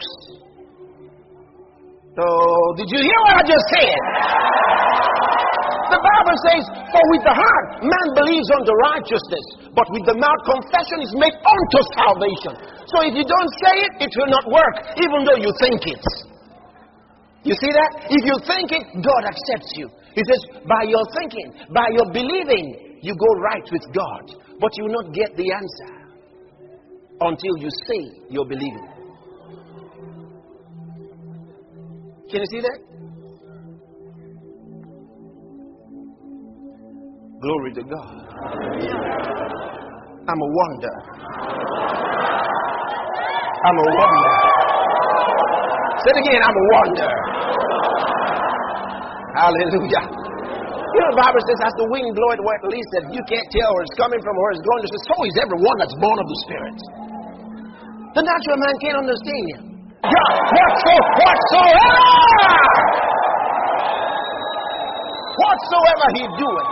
So, did you hear what I just said? The Bible says, for with the heart man believes unto righteousness, but with the mouth confession is made unto salvation. So if you don't say it, it will not work, even though you think it. You see that? If you think it, God accepts you. He says, by your thinking, by your believing, you go right with God. But you will not get the answer until you say you're believing. Can you see that? Glory to God. I'm a wonder. I'm a wonder. Say it again, I'm a wonder. Hallelujah. You know, the Bible says, as the wind bloweth where it least, that you can't tell where it's coming from or where it's going. So is everyone that's born of the Spirit. The natural man can't understand you. God, whatsoever he doeth.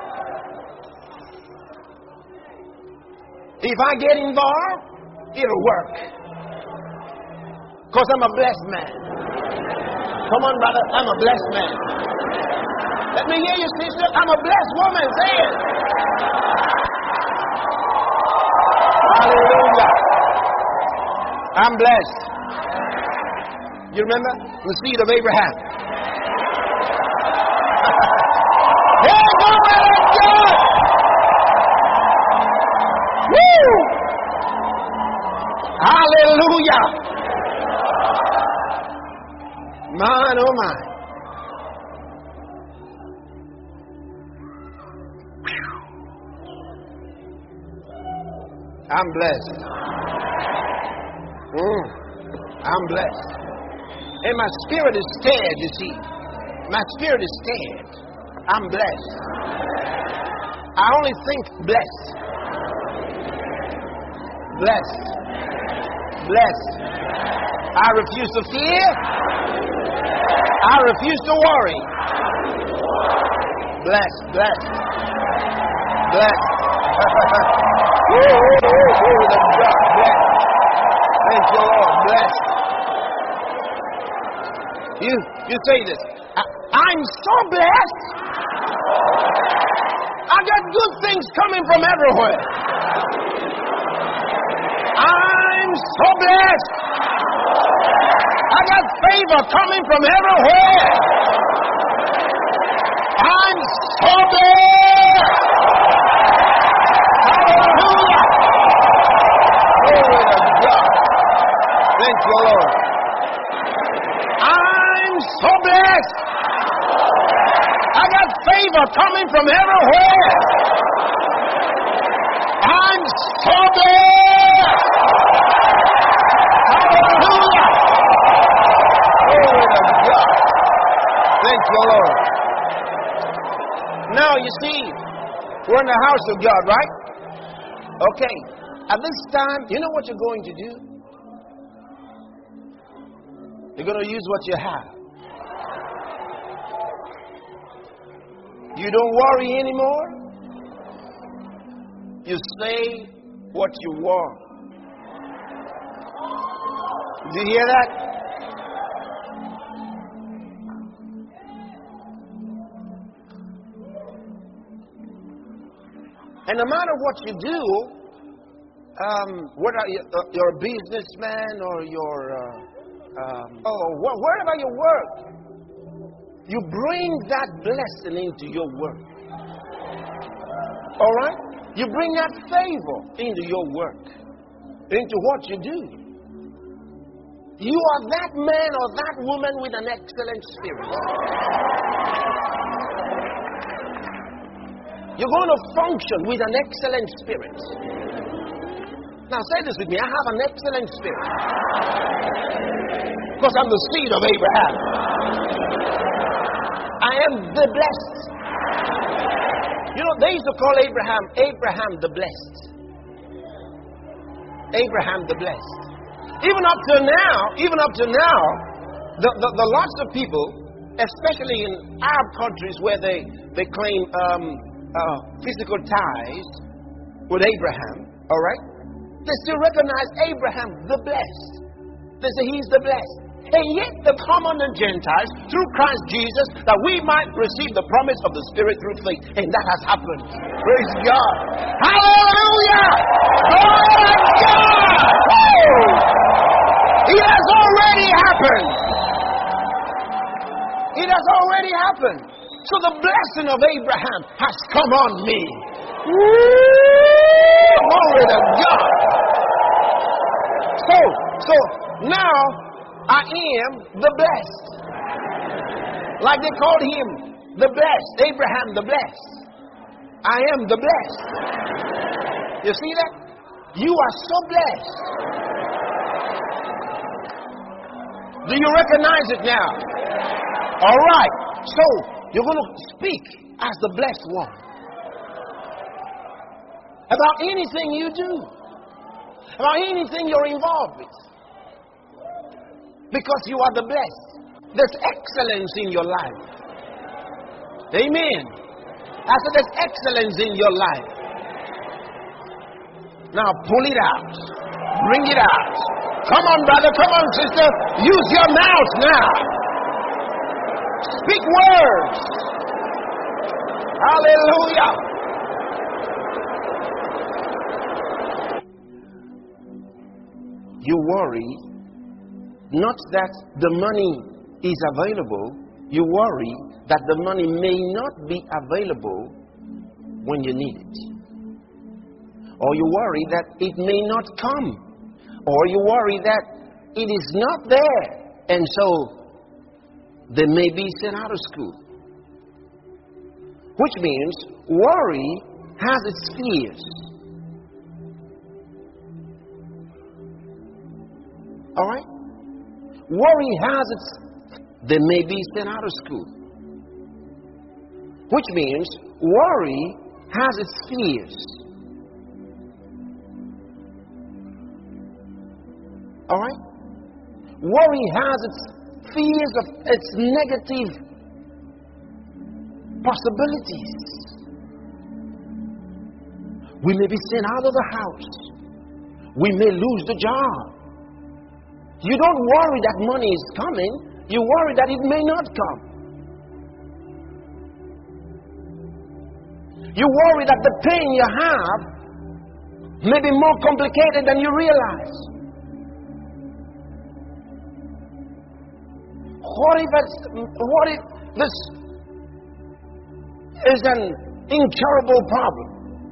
If I get involved, it'll work. Because I'm a blessed man. Come on, brother, I'm a blessed man. Let me hear you, sister. I'm a blessed woman. Say it. Hallelujah. I'm blessed. You remember the seed of Abraham? Hey, glory to God! Woo! Hallelujah! Mine, oh mine. I'm blessed. I'm blessed. And my spirit is scared, you see. My spirit is scared. I'm blessed. I only think blessed. Blessed. Blessed. I refuse to fear. I refuse to worry. Blessed. Blessed. Blessed. Glory to God. Blessed. Thank you, Lord. Blessed. You say this. I'm so blessed. I got good things coming from everywhere. I'm so blessed. I got favor coming from everywhere. I'm so blessed. Hallelujah. Glory to God. Thank you, Lord. I'm so blessed. I got favor coming from everywhere. I'm so blessed. Hallelujah. Glory to God. Thank you, Lord. Now, you see, we're in the house of God, right? Okay. At this time, you know what you're going to do? You're going to use what you have. You don't worry anymore. You say what you want. Did you hear that? And no matter what you do, whether you're a businessman or wherever you work, you bring that blessing into your work. All right? You bring that favor into your work, into what you do. You are that man or that woman with an excellent spirit. You're going to function with an excellent spirit. Now say this with me. I have an excellent spirit. Because I'm the seed of Abraham. I am the blessed. You know, they used to call Abraham the blessed. Abraham the blessed. Even up to now, the lots of people, especially in Arab countries where they claim physical ties with Abraham, all right? They still recognize Abraham the blessed. They say he's the blessed. And yet they come on the Gentiles through Christ Jesus that we might receive the promise of the Spirit through faith. And that has happened. Praise God. Hallelujah! Glory to God! Woo! It has already happened. It has already happened. So the blessing of Abraham has come on me. Woo! Glory to God. So now I am the blessed. Like they called him the blessed, Abraham the blessed. I am the blessed. You see that? You are so blessed. Do you recognize it now? All right. So you're going to speak as the blessed one about anything you do, about anything you're involved with, because you are the blessed. There's excellence in your life. Amen. I said there's excellence in your life. Now pull it out. Bring it out. Come on, brother. Come on, sister. Use your mouth now. Speak words. Hallelujah. You worry not that the money is available. You worry that the money may not be available when you need it. Or you worry that it may not come. Or you worry that it is not there. And so they may be sent out of school. Which means worry has its fears. Alright? Worry has its, they may be sent out of school. Which means worry has its fears. Alright? Worry has its fears of its negative possibilities. We may be sent out of the house. We may lose the job. You don't worry that money is coming. You worry that it may not come. You worry that the pain you have may be more complicated than you realize. What if this is an incurable problem?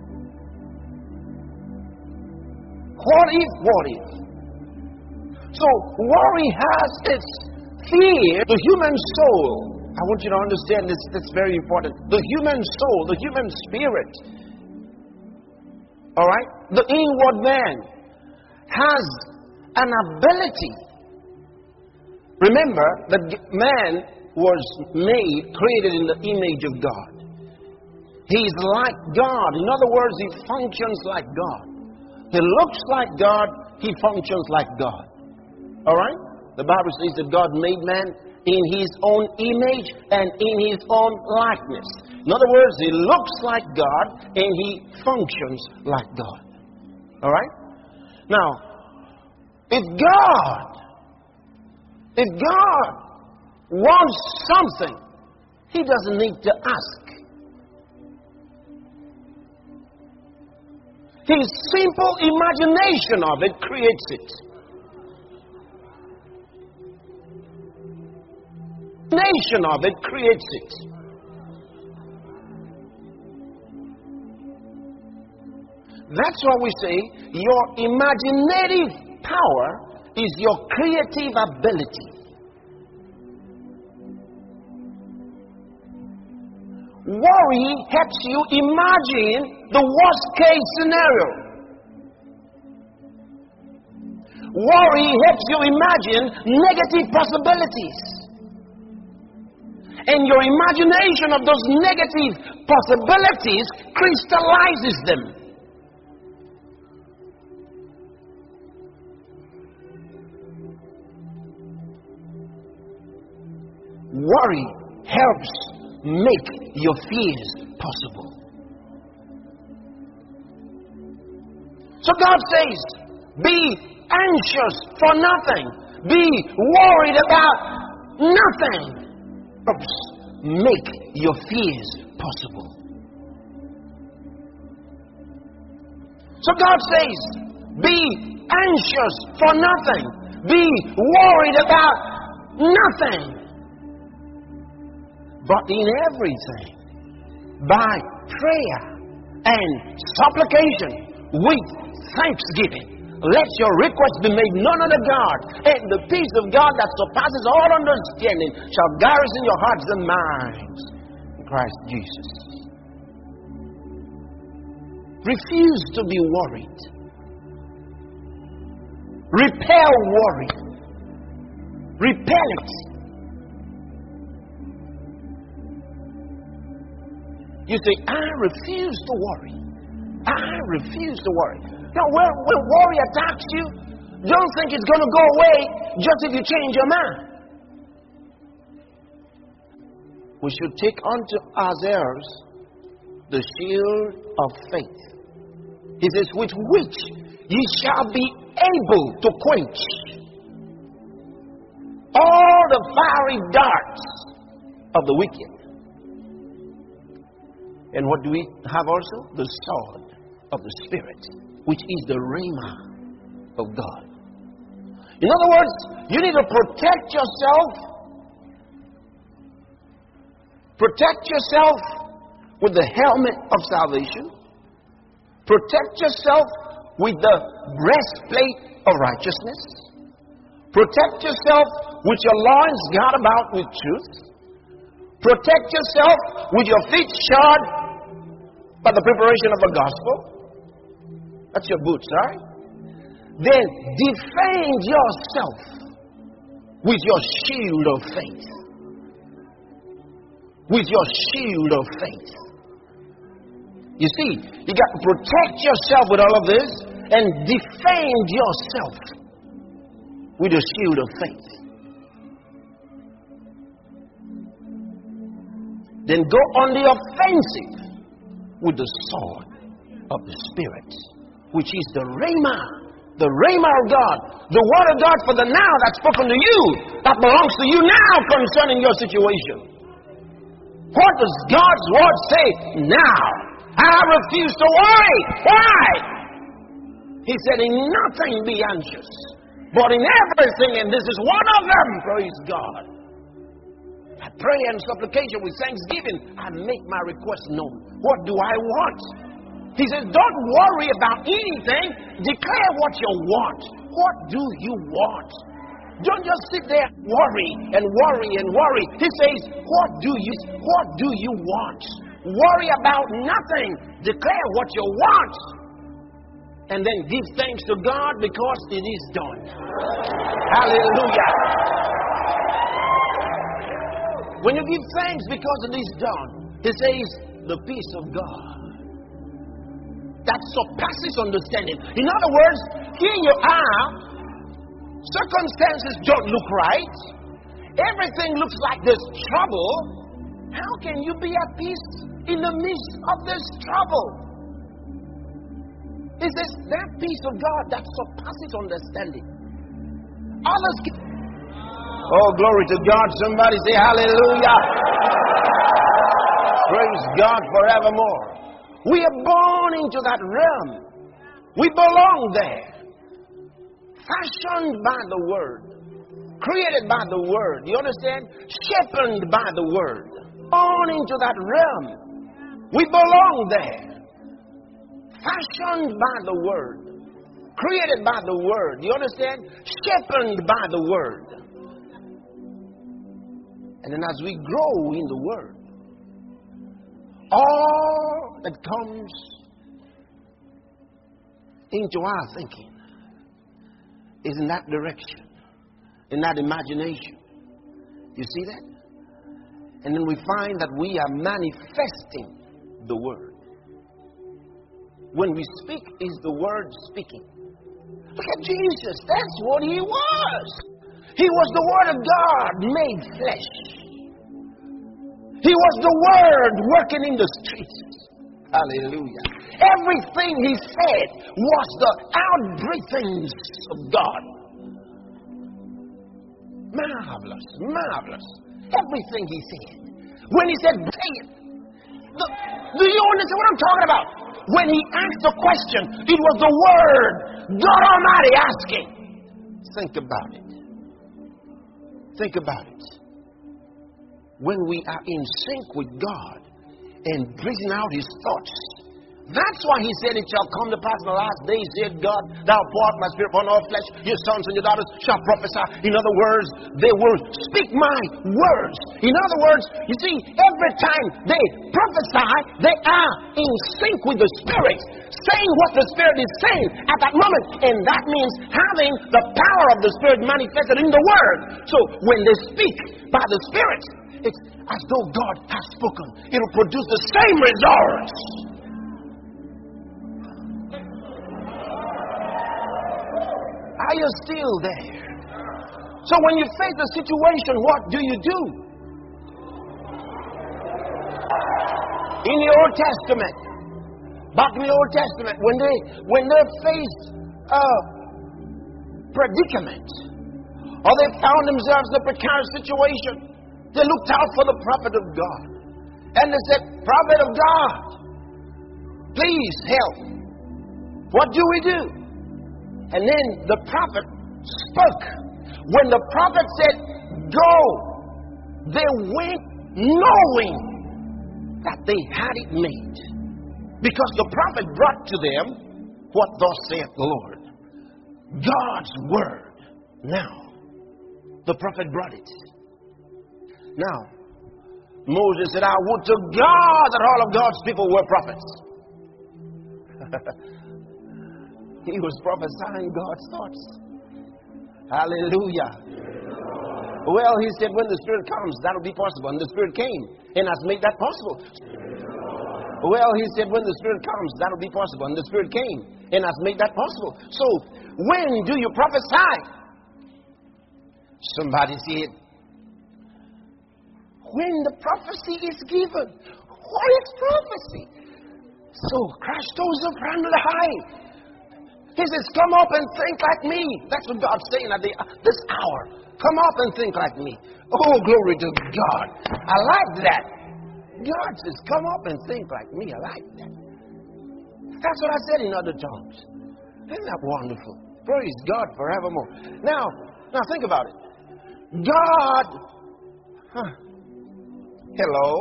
What if? So worry has its fear. The human soul, I want you to understand this, that's very important. The human soul, the human spirit, all right, the inward man has an ability. Remember that man was made, created in the image of God. He's like God. In other words, he functions like God. He looks like God. He functions like God. All right? The Bible says that God made man in his own image and in his own likeness. In other words, he looks like God and he functions like God. All right? Now, if God wants something, he doesn't need to ask. His simple imagination of it creates it. Nation of it creates it. That's why we say your imaginative power is your creative ability. Worry helps you imagine the worst case scenario. Worry helps you imagine negative possibilities. And your imagination of those negative possibilities crystallizes them. Worry helps make your fears possible. So God says, be anxious for nothing. Be worried about nothing. Make your fears possible. So God says, be anxious for nothing. Be worried about nothing. But in everything, by prayer and supplication with thanksgiving, let your requests be made known unto God, and the peace of God that surpasses all understanding shall garrison your hearts and minds in Christ Jesus. Refuse to be worried. Repel worry. Repel it. You say, I refuse to worry. I refuse to worry. Now, when worry attacks you, don't think it's going to go away just if you change your mind. We should take unto ourselves the shield of faith. He says, with which ye shall be able to quench all the fiery darts of the wicked. And what do we have also? The sword of the Spirit, which is the Rhema of God. In other words, you need to protect yourself. Protect yourself with the helmet of salvation. Protect yourself with the breastplate of righteousness. Protect yourself with your loins girt about with truth. Protect yourself with your feet shod by the preparation of the gospel. That's your boots, right? Then defend yourself with your shield of faith. With your shield of faith. You see, you got to protect yourself with all of this and defend yourself with your shield of faith. Then go on the offensive with the sword of the Spirit, which is the Rhema of God, the word of God for the now that's spoken to you, that belongs to you now concerning your situation. What does God's word say now? I refuse to worry. Why? He said, in nothing be anxious, but in everything, and this is one of them, praise God. I pray and supplication with thanksgiving. I make my request known. What do I want? He says, don't worry about anything. Declare what you want. What do you want? Don't just sit there and worry and worry and worry. He says, what do you want? Worry about nothing. Declare what you want. And then give thanks to God because it is done. Hallelujah. When you give thanks because it is done, he says, the peace of God that surpasses understanding. In other words, here you are, circumstances don't look right, everything looks like there's trouble. How can you be at peace in the midst of this trouble? He says, that peace of God that surpasses understanding. Others can... Oh, glory to God. Somebody say hallelujah. Praise God forevermore. We are born into that realm. We belong there. Fashioned by the word. Created by the word. You understand? Shaped by the word. Born into that realm. We belong there. Fashioned by the word. Created by the word. You understand? Shaped by the word. And then as we grow in the word, all that comes into our thinking is in that direction, in that imagination. You see that? And then we find that we are manifesting the word. When we speak, is the word speaking. Look at Jesus. That's what he was. He was the word of God made flesh. He was the word working in the streets. Hallelujah. Everything he said was the outbreathings of God. Marvelous, marvelous. Everything he said. When he said, say it. Do you understand what I'm talking about? When he asked the question, it was the word, God Almighty asking. Think about it. Think about it. When we are in sync with God and breathing out his thoughts, That's why he said, it shall come to pass in the last days, said God, thou pour out my spirit upon all flesh, your sons and your daughters shall prophesy. In other words, they will speak my words. In other words, you see, every time they prophesy, they are in sync with the Spirit, saying what the Spirit is saying at that moment. And that means having the power of the Spirit manifested in the Word. So when they speak by the Spirit, it's as though God has spoken. It will produce the same results. Are you still there? So when you face a situation, what do you do? In the Old Testament, back in the Old Testament, when they faced a predicament, or they found themselves in a precarious situation, they looked out for the prophet of God. And they said, prophet of God, please help. What do we do? And then the prophet spoke. When the prophet said, go, they went knowing that they had it made. Because the prophet brought to them what thus saith the Lord. God's word. Now, the prophet brought it. Now, Moses said, I would to God that all of God's people were prophets. He was prophesying God's thoughts. Hallelujah. Well, he said, when the Spirit comes, that'll be possible. And the Spirit came and has made that possible. Well, he said, when the Spirit comes, that'll be possible. And the Spirit came and has made that possible. So, when do you prophesy? Somebody said, when the prophecy is given. What is prophecy? So, Christos of high. He says, come up and think like me. That's what God's saying at this hour. Come up and think like me. Oh, glory to God. I like that. God says, come up and think like me. I like that. That's what I said in other tongues. Isn't that wonderful? Praise God forevermore. Now think about it. God, hello?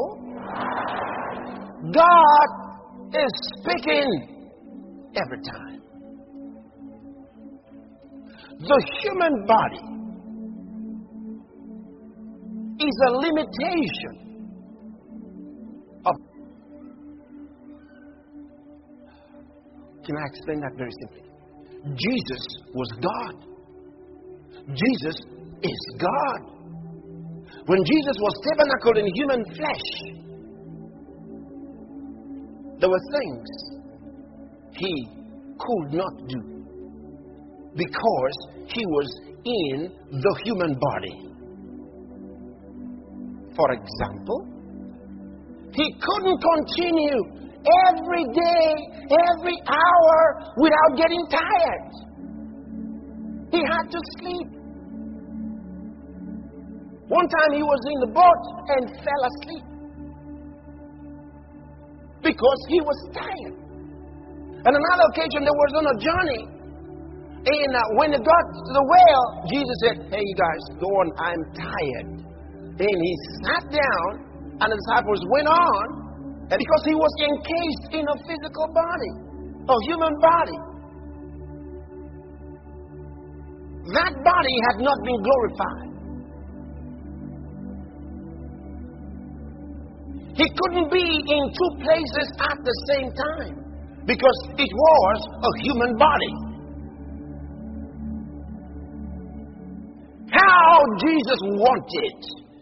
God is speaking every time. The human body is a limitation of. Can I explain that very simply? Jesus was God. Jesus is God. When Jesus was tabernacled in human flesh, there were things he could not do. Because he was in the human body. For example, he couldn't continue every day, every hour without getting tired. He had to sleep. One time he was in the boat and fell asleep. Because he was tired. And another occasion there was on a journey. And when they got to the well, Jesus said, hey, you guys, go on, I'm tired. And he sat down, and the disciples went on, and because he was encased in a physical body, a human body. That body had not been glorified. He couldn't be in two places at the same time, because it was a human body. How Jesus wanted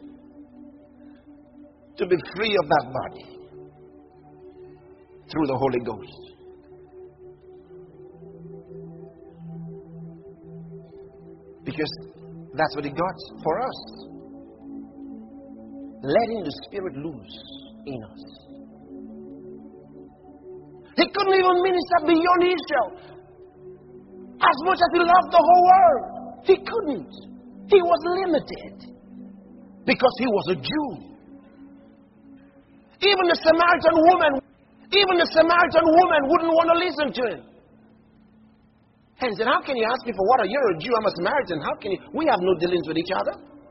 to be free of that body through the Holy Ghost. Because that's what he got for us. Letting the Spirit loose in us. He couldn't even minister beyond Israel. As much as he loved the whole world, he couldn't. He was limited because he was a Jew. Even the Samaritan woman wouldn't want to listen to him. And he said, how can you ask me for water? You're a Jew, I'm a Samaritan. How can you? We have no dealings with each other.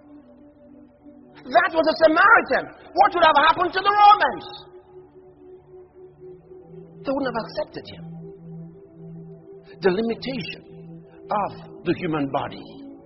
That was a Samaritan. What would have happened to the Romans? They wouldn't have accepted him. The limitation of the human body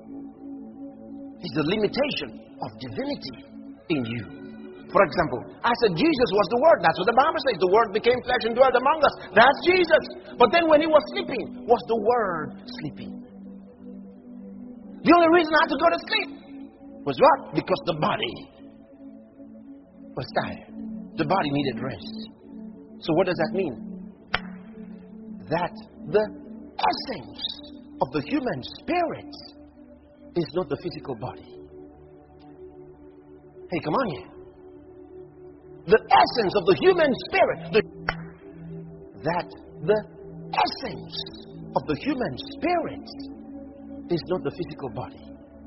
is the limitation of divinity in you. For example, I said Jesus was the Word. That's what the Bible says. The Word became flesh and dwelt among us. That's Jesus. But then when he was sleeping, was the Word sleeping? The only reason I had to go to sleep was what? Because the body was tired. The body needed rest. So what does that mean? That the essence of the human spirit is not the physical body. Hey, come on here. The essence of the human spirit, that the essence of the human spirit is not the physical body.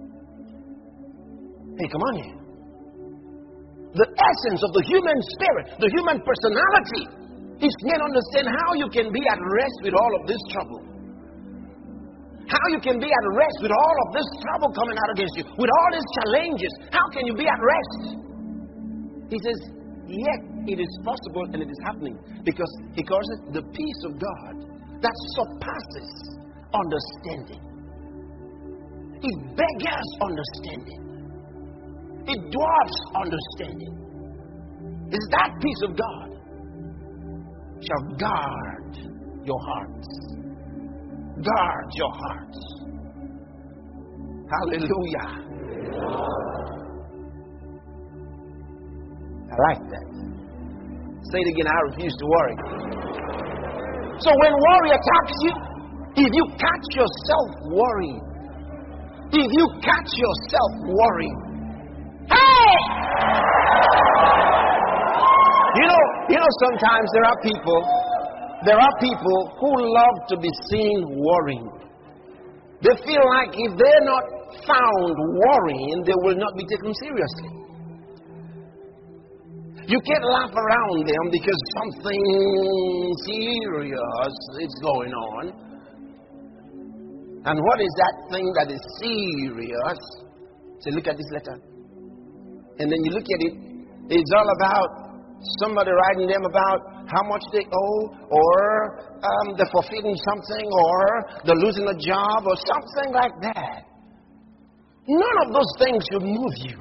Hey, come on here. The essence of the human spirit, the human personality, is made to understand how you can be at rest with all of this trouble. How you can be at rest with all of this trouble coming out against you, with all these challenges. How can you be at rest? He says, yet it is possible and it is happening because he calls it the peace of God that surpasses understanding. It beggars understanding. It dwarfs understanding. It's that peace of God shall guard your hearts. Guard your hearts. Hallelujah. I like that. Say it again. I refuse to worry. So when worry attacks you, if you catch yourself worrying, if you catch yourself worrying, hey! You know, sometimes there are people who love to be seen worrying. They feel like if they're not found worrying, they will not be taken seriously. You can't laugh around them because something serious is going on. And what is that thing that is serious? So look at this letter. And then you look at it, it's all about somebody writing them about how much they owe, or they're forfeiting something, or they're losing a job, or something like that. None of those things should move you.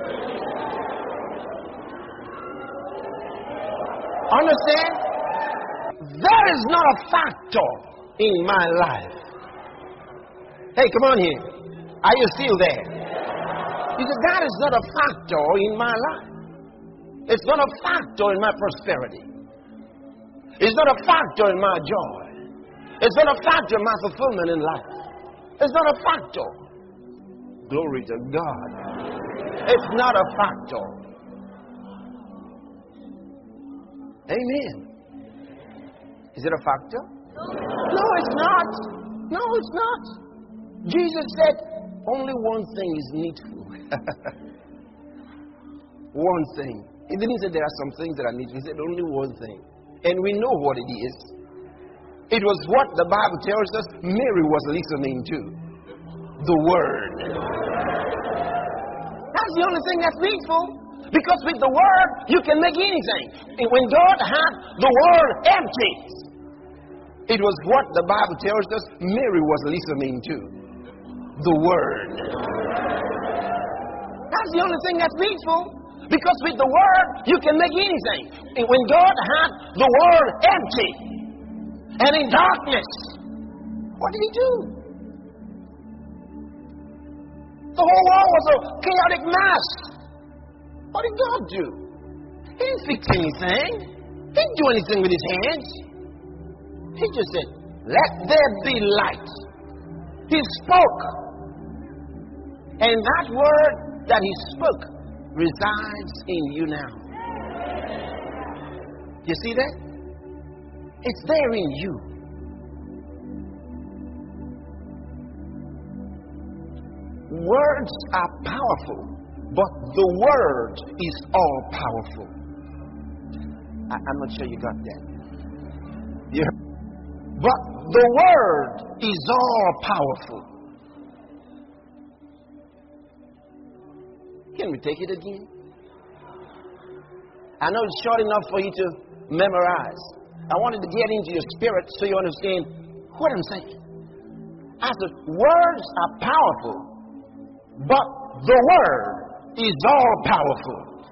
Understand? That is not a factor in my life. Hey, come on here. Are you still there? He said, that is not a factor in my life. It's not a factor in my prosperity. It's not a factor in my joy. It's not a factor in my fulfillment in life. It's not a factor. Glory to God. It's not a factor. Amen. Is it a factor? No, it's not. No, it's not. Jesus said, only one thing is needful. One thing. He didn't say there are some things that are needful. He said only one thing. And we know what it is. It was what the Bible tells us Mary was listening to. The Word. That's the only thing that's needful. Because with the Word, you can make anything. And when God had the Word empty, it was what the Bible tells us Mary was listening to. The Word. That's the only thing that's needful. Because with the Word, you can make anything. And when God had the Word empty and in darkness, what did He do? The whole world was a chaotic mess. What did God do? He didn't fix anything. He didn't do anything with His hands. He just said, let there be light. He spoke. And that word that He spoke resides in you now. You see that? It's there in you. Words are powerful, but the Word is all powerful. I'm not sure you got that. Yeah. But the Word is all powerful. Can we take it again? I know it's short enough for you to memorize. I wanted to get into your spirit so you understand what I'm saying. I said, words are powerful, but the Word is all powerful.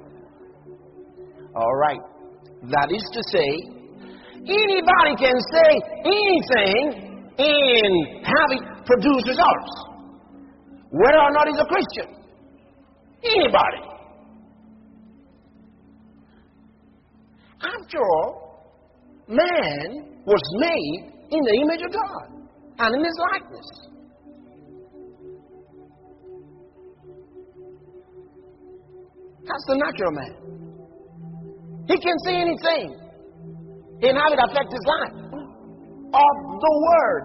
All right. That is to say, anybody can say anything and have it produce results, whether or not he's a Christian. Anybody. After all, man was made in the image of God and in his likeness. That's the natural man. He can say anything and have it affect his life. Of the Word.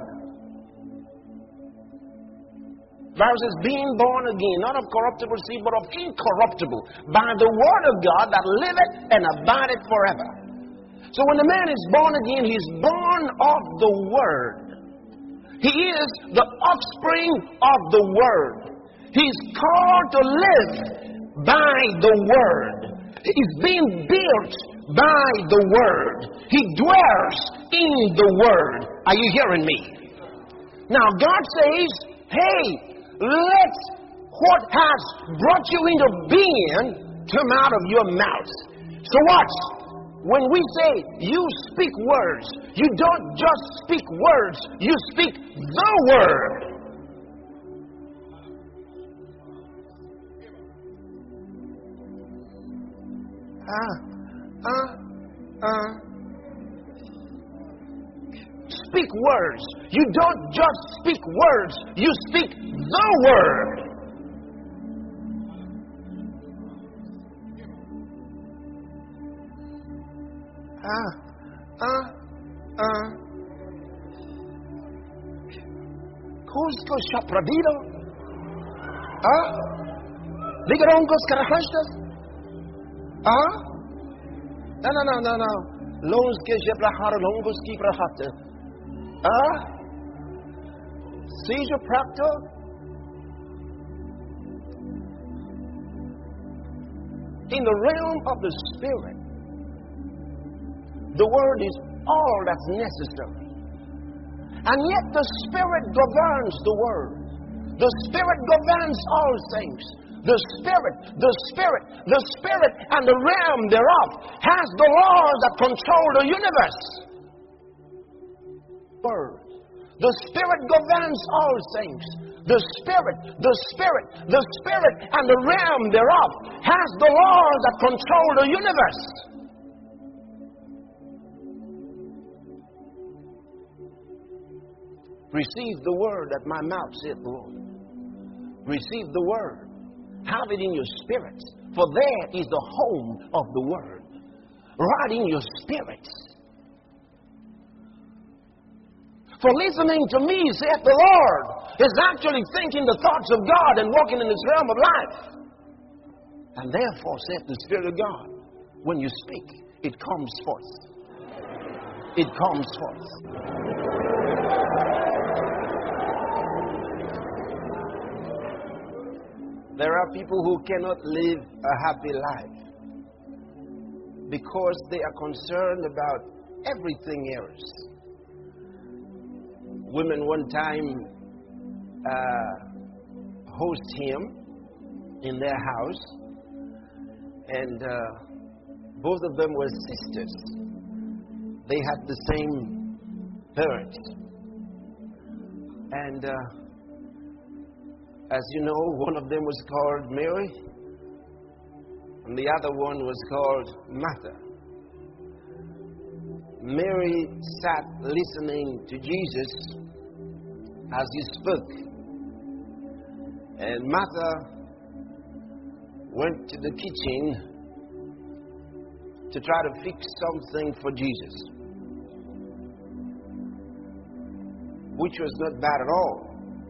Bible says, being born again, not of corruptible seed, but of incorruptible, by the Word of God that liveth and abideth forever. So when the man is born again, he's born of the Word. He is the offspring of the Word. He's called to live by the Word. He's being built by the Word. He dwells in the Word. Are you hearing me? Now God says, hey, let what has brought you into being come out of your mouth. So watch. When we say you speak words, you don't just speak words, you speak the Word. Speak words. You don't just speak words, you speak the Word. Cusco Shapradido. Ligarongos Carahastas. No. Lons que Jebrahar Longos Kibrahata. Seizure Practo. In the realm of the Spirit, the Word is all that's necessary. And yet the Spirit governs the Word. The Spirit governs all things. The Spirit, and the realm thereof has the laws that control the universe. Word. The Spirit governs all things. The Spirit, and the realm thereof has the laws that control the universe. Receive the word at my mouth, saith the Lord. Receive the word. Have it in your spirits. For there is the home of the word. Right in your spirits. For listening to me, saith the Lord, is actually thinking the thoughts of God and walking in this realm of life. And therefore, saith the Spirit of God, when you speak, it comes forth. It comes forth. There are people who cannot live a happy life because they are concerned about everything else. Women one time host him in their house, and both of them were sisters. They had the same parents. And as you know, one of them was called Mary, and the other one was called Martha. Mary sat listening to Jesus as he spoke, and Martha went to the kitchen to try to fix something for Jesus, which was not bad at all.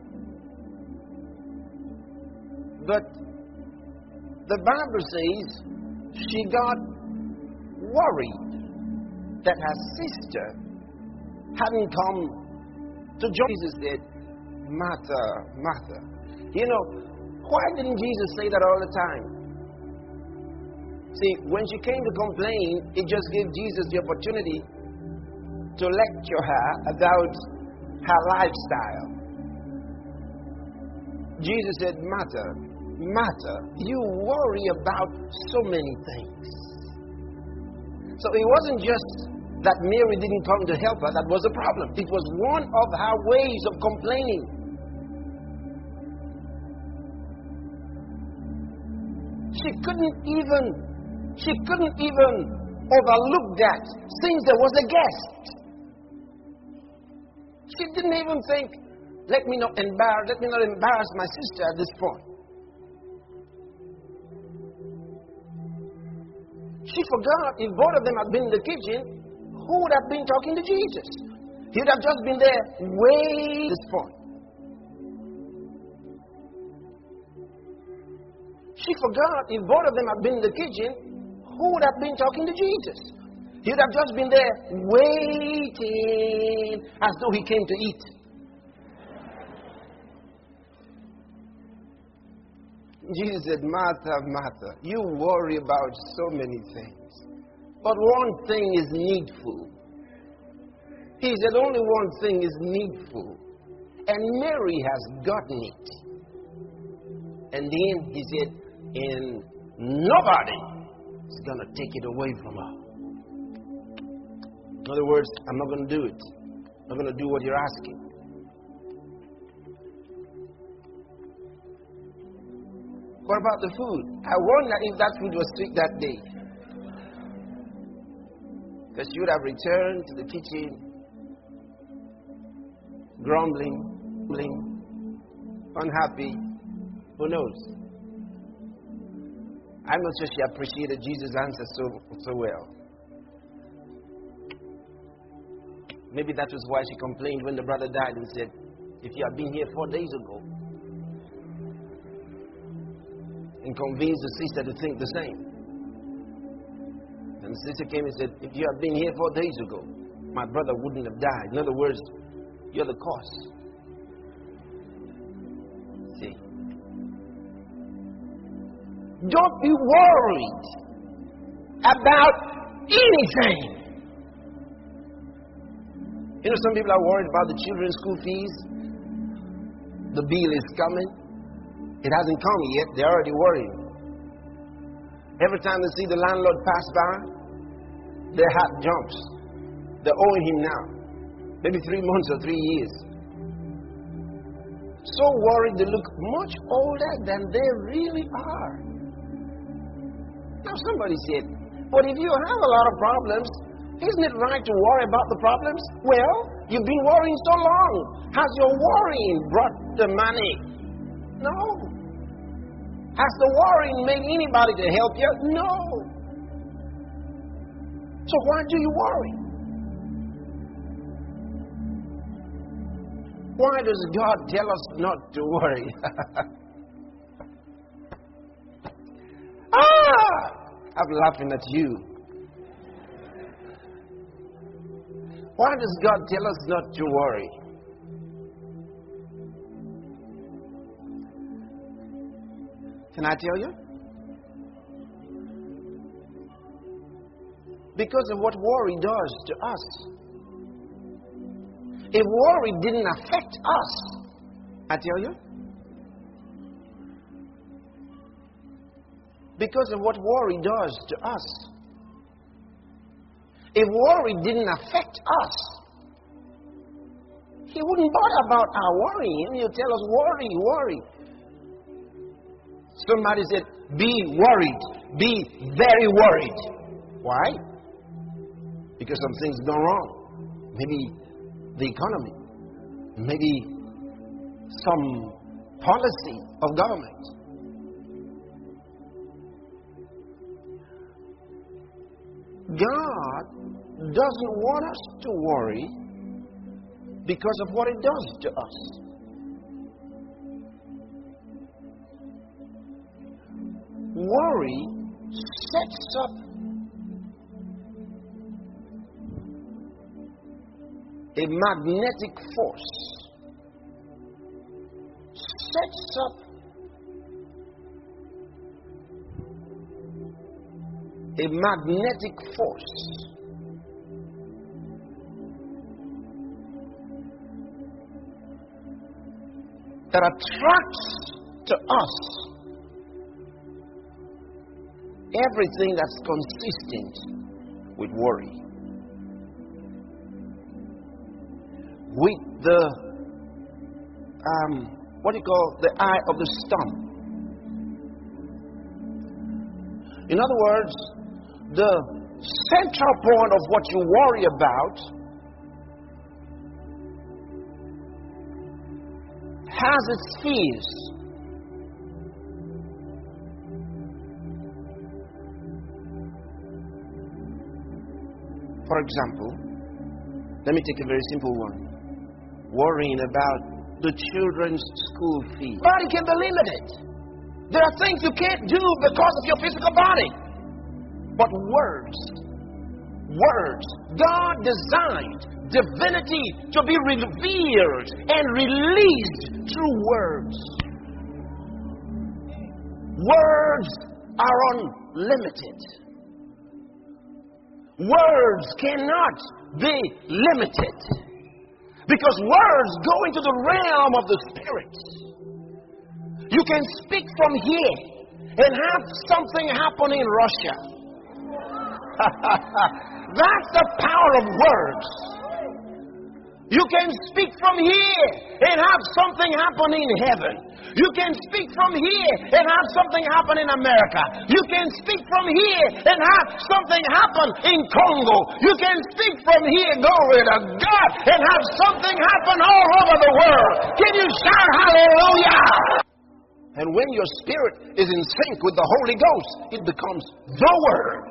But the Bible says she got worried that her sister hadn't come to join. Jesus said, Martha, Martha. You know, why didn't Jesus say that all the time? See, when she came to complain, it just gave Jesus the opportunity to lecture her about her lifestyle. Jesus said, Martha, Martha, you worry about so many things. So it wasn't just that Mary didn't come to help her that was the problem. It was one of her ways of complaining. She couldn't even overlook that since there was a guest. She didn't even think, let me not embarrass my sister at this point. She forgot if both of them had been in the kitchen, who would have been talking to Jesus? He would have just been there way this point. She forgot if both of them had been in the kitchen, who would have been talking to Jesus? He would have just been there waiting as though he came to eat. Jesus said, Martha, Martha, you worry about so many things. But one thing is needful. He said, only one thing is needful. And Mary has gotten it. And then he said, and nobody is going to take it away from her. In other words, I'm not going to do it. I'm not going to do what you're asking. What about the food? I wonder if that food was sweet that day. Because she would have returned to the kitchen, grumbling, unhappy. Who knows? I'm not sure she appreciated Jesus' answer so well. Maybe that was why she complained when the brother died and said, if you had been here 4 days ago, and convinced the sister to think the same. And the sister came and said, if you had been here 4 days ago, my brother wouldn't have died. In other words, you're the cause. See? Don't be worried about anything. You know, some people are worried about the children's school fees. The bill is coming. It hasn't come yet. They're already worried. Every time they see the landlord pass by, their heart jumps. They're owing him now. Maybe 3 months or 3 years. So worried they look much older than they really are. Now somebody said, but if you have a lot of problems, isn't it right to worry about the problems? Well, you've been worrying so long. Has your worrying brought the money? No. Has the worrying made anybody to help you? No. So why do you worry? Why does God tell us not to worry? I'm laughing at you. Why does God tell us not to worry? Can I tell you? Because of what worry does to us. If worry didn't affect us, I tell you. Because of what worry does to us. If worry didn't affect us, he wouldn't bother about our worrying. He'll tell us, worry, worry. Somebody said, be worried. Be very worried. Why? Because some things gone wrong. Maybe the economy. Maybe some policy of government. God doesn't want us to worry because of what it does to us. Worry sets up a magnetic force. Sets up a magnetic force that attracts to us everything that's consistent with worry. With the the eye of the storm. In other words, the central point of what you worry about has its fears. For example, let me take a very simple one. Worrying about the children's school fees. Body can be limited. There are things you can't do because of your physical body. But words. God designed divinity to be revealed and released through words. Words are unlimited. Words cannot be limited. Because words go into the realm of the Spirit. You can speak from here and have something happen in Russia. That's the power of words. You can speak from here and have something happen in heaven. You can speak from here and have something happen in America. You can speak from here and have something happen in Congo. You can speak from here, glory to God, and have something happen all over the world. Can you shout hallelujah? And when your spirit is in sync with the Holy Ghost, it becomes the Word.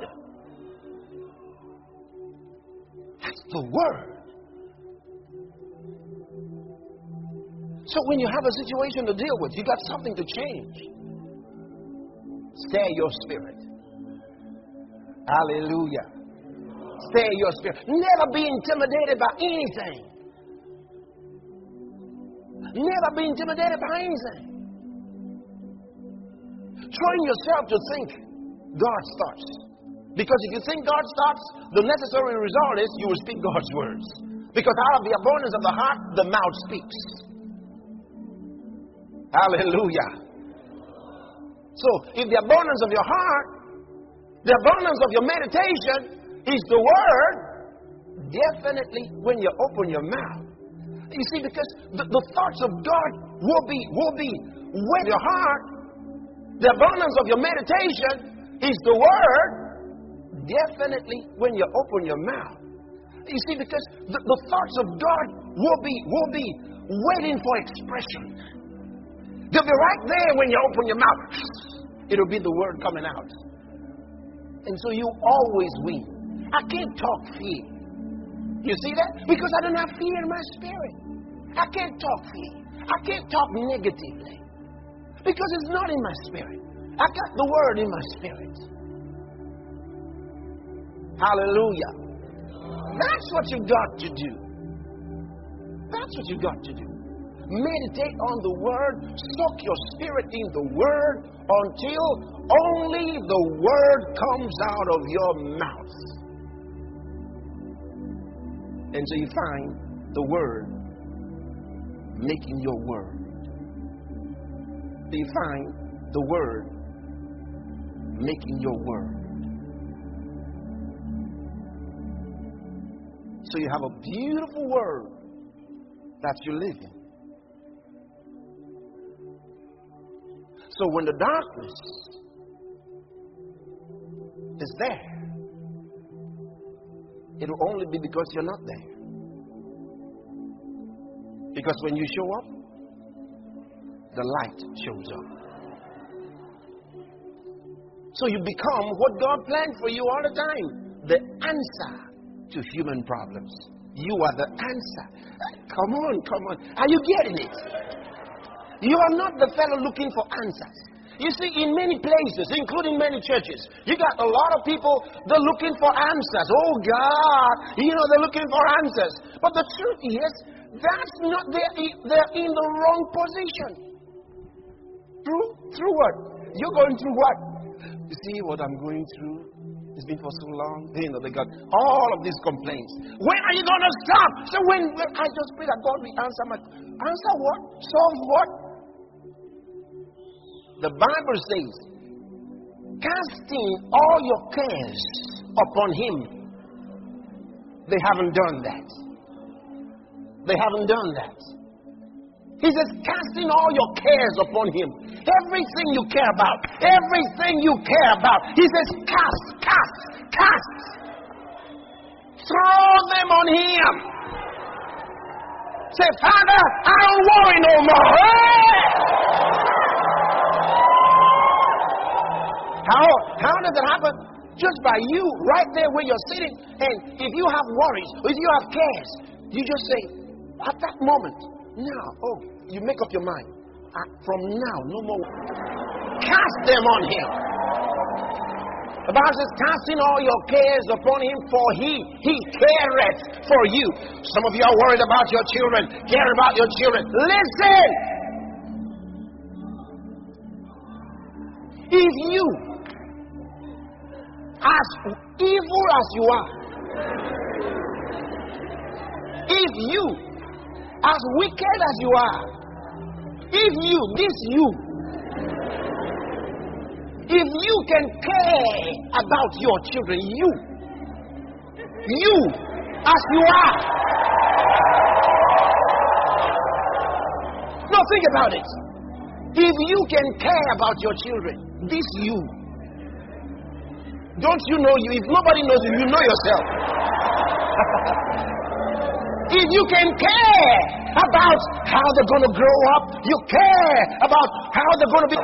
That's the Word. So when you have a situation to deal with, you got something to change. Stay your spirit. Hallelujah. Stay your spirit. Never be intimidated by anything. Never be intimidated by anything. Train yourself to think God's thoughts. Because if you think God's thoughts, the necessary result is you will speak God's words. Because out of the abundance of the heart, the mouth speaks. Hallelujah. So, if the abundance of your heart, the abundance of your meditation is the Word, definitely when you open your mouth. You see, because the thoughts of God will be with your heart. The abundance of your meditation is the Word, definitely when you open your mouth. You see, because the thoughts of God will be waiting for expression. They'll be right there when you open your mouth. It'll be the word coming out. And so you always win. I can't talk fear. You see that? Because I don't have fear in my spirit. I can't talk fear. I can't talk negatively. Because it's not in my spirit. I got the word in my spirit. Hallelujah. That's what you got to do. That's what you got to do. Meditate on the Word. Soak your spirit in the Word until only the Word comes out of your mouth. And so you find the Word making your word. You find the Word making your word. So you have a beautiful word that you live in. So when the darkness is there, it will only be because you're not there. Because when you show up, the light shows up. So you become what God planned for you all the time, the answer to human problems. You are the answer. Come on. Are you getting it? You are not the fellow looking for answers. You see, in many places, including many churches, you got a lot of people, they're looking for answers. Oh God, they're looking for answers. But the truth is, that's not, they're in the wrong position. Through what? You're going through what? You see what I'm going through? It's been for so long. They got all of these complaints. When are you going to stop? So when I just pray that God will answer what? Solve what? The Bible says, casting all your cares upon him. They haven't done that. They haven't done that. He says, casting all your cares upon him. Everything you care about. Everything you care about. He says, cast. Throw them on him. Say, Father, I don't worry no more. How does it happen? Just by you right there where you're sitting. And if you have worries, if you have cares, you just say, at that moment, now, you make up your mind. From now, no more. Cast them on him. The Bible says, casting all your cares upon him, for he careth for you. Some of you are worried about your children, care about your children. Listen! If you, as evil as you are, if you, as wicked as you are, if you can care about your children, you as you are. No, think about it. If you can care about your children, this you. Don't you know you? If nobody knows you, you know yourself. If you can care about how they're going to grow up, you care about how they're going to be.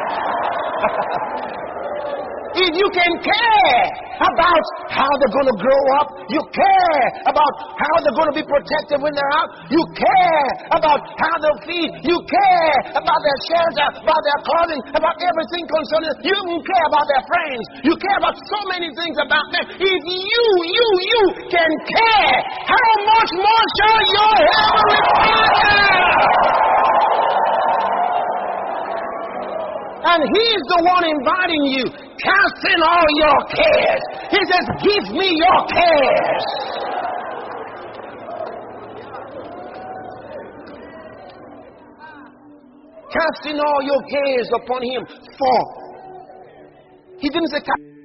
If you can care about how they're going to grow up, you care about how they're going to be protected when they're out, you care about how they'll feed, you care about their shelter, about their clothing, about everything concerning them. You even care about their friends. You care about so many things about them. If you can care, how much more shall your Heavenly Father? And he's the one inviting you, casting all your cares. He says, give me your cares. Casting all your cares upon him, for he didn't say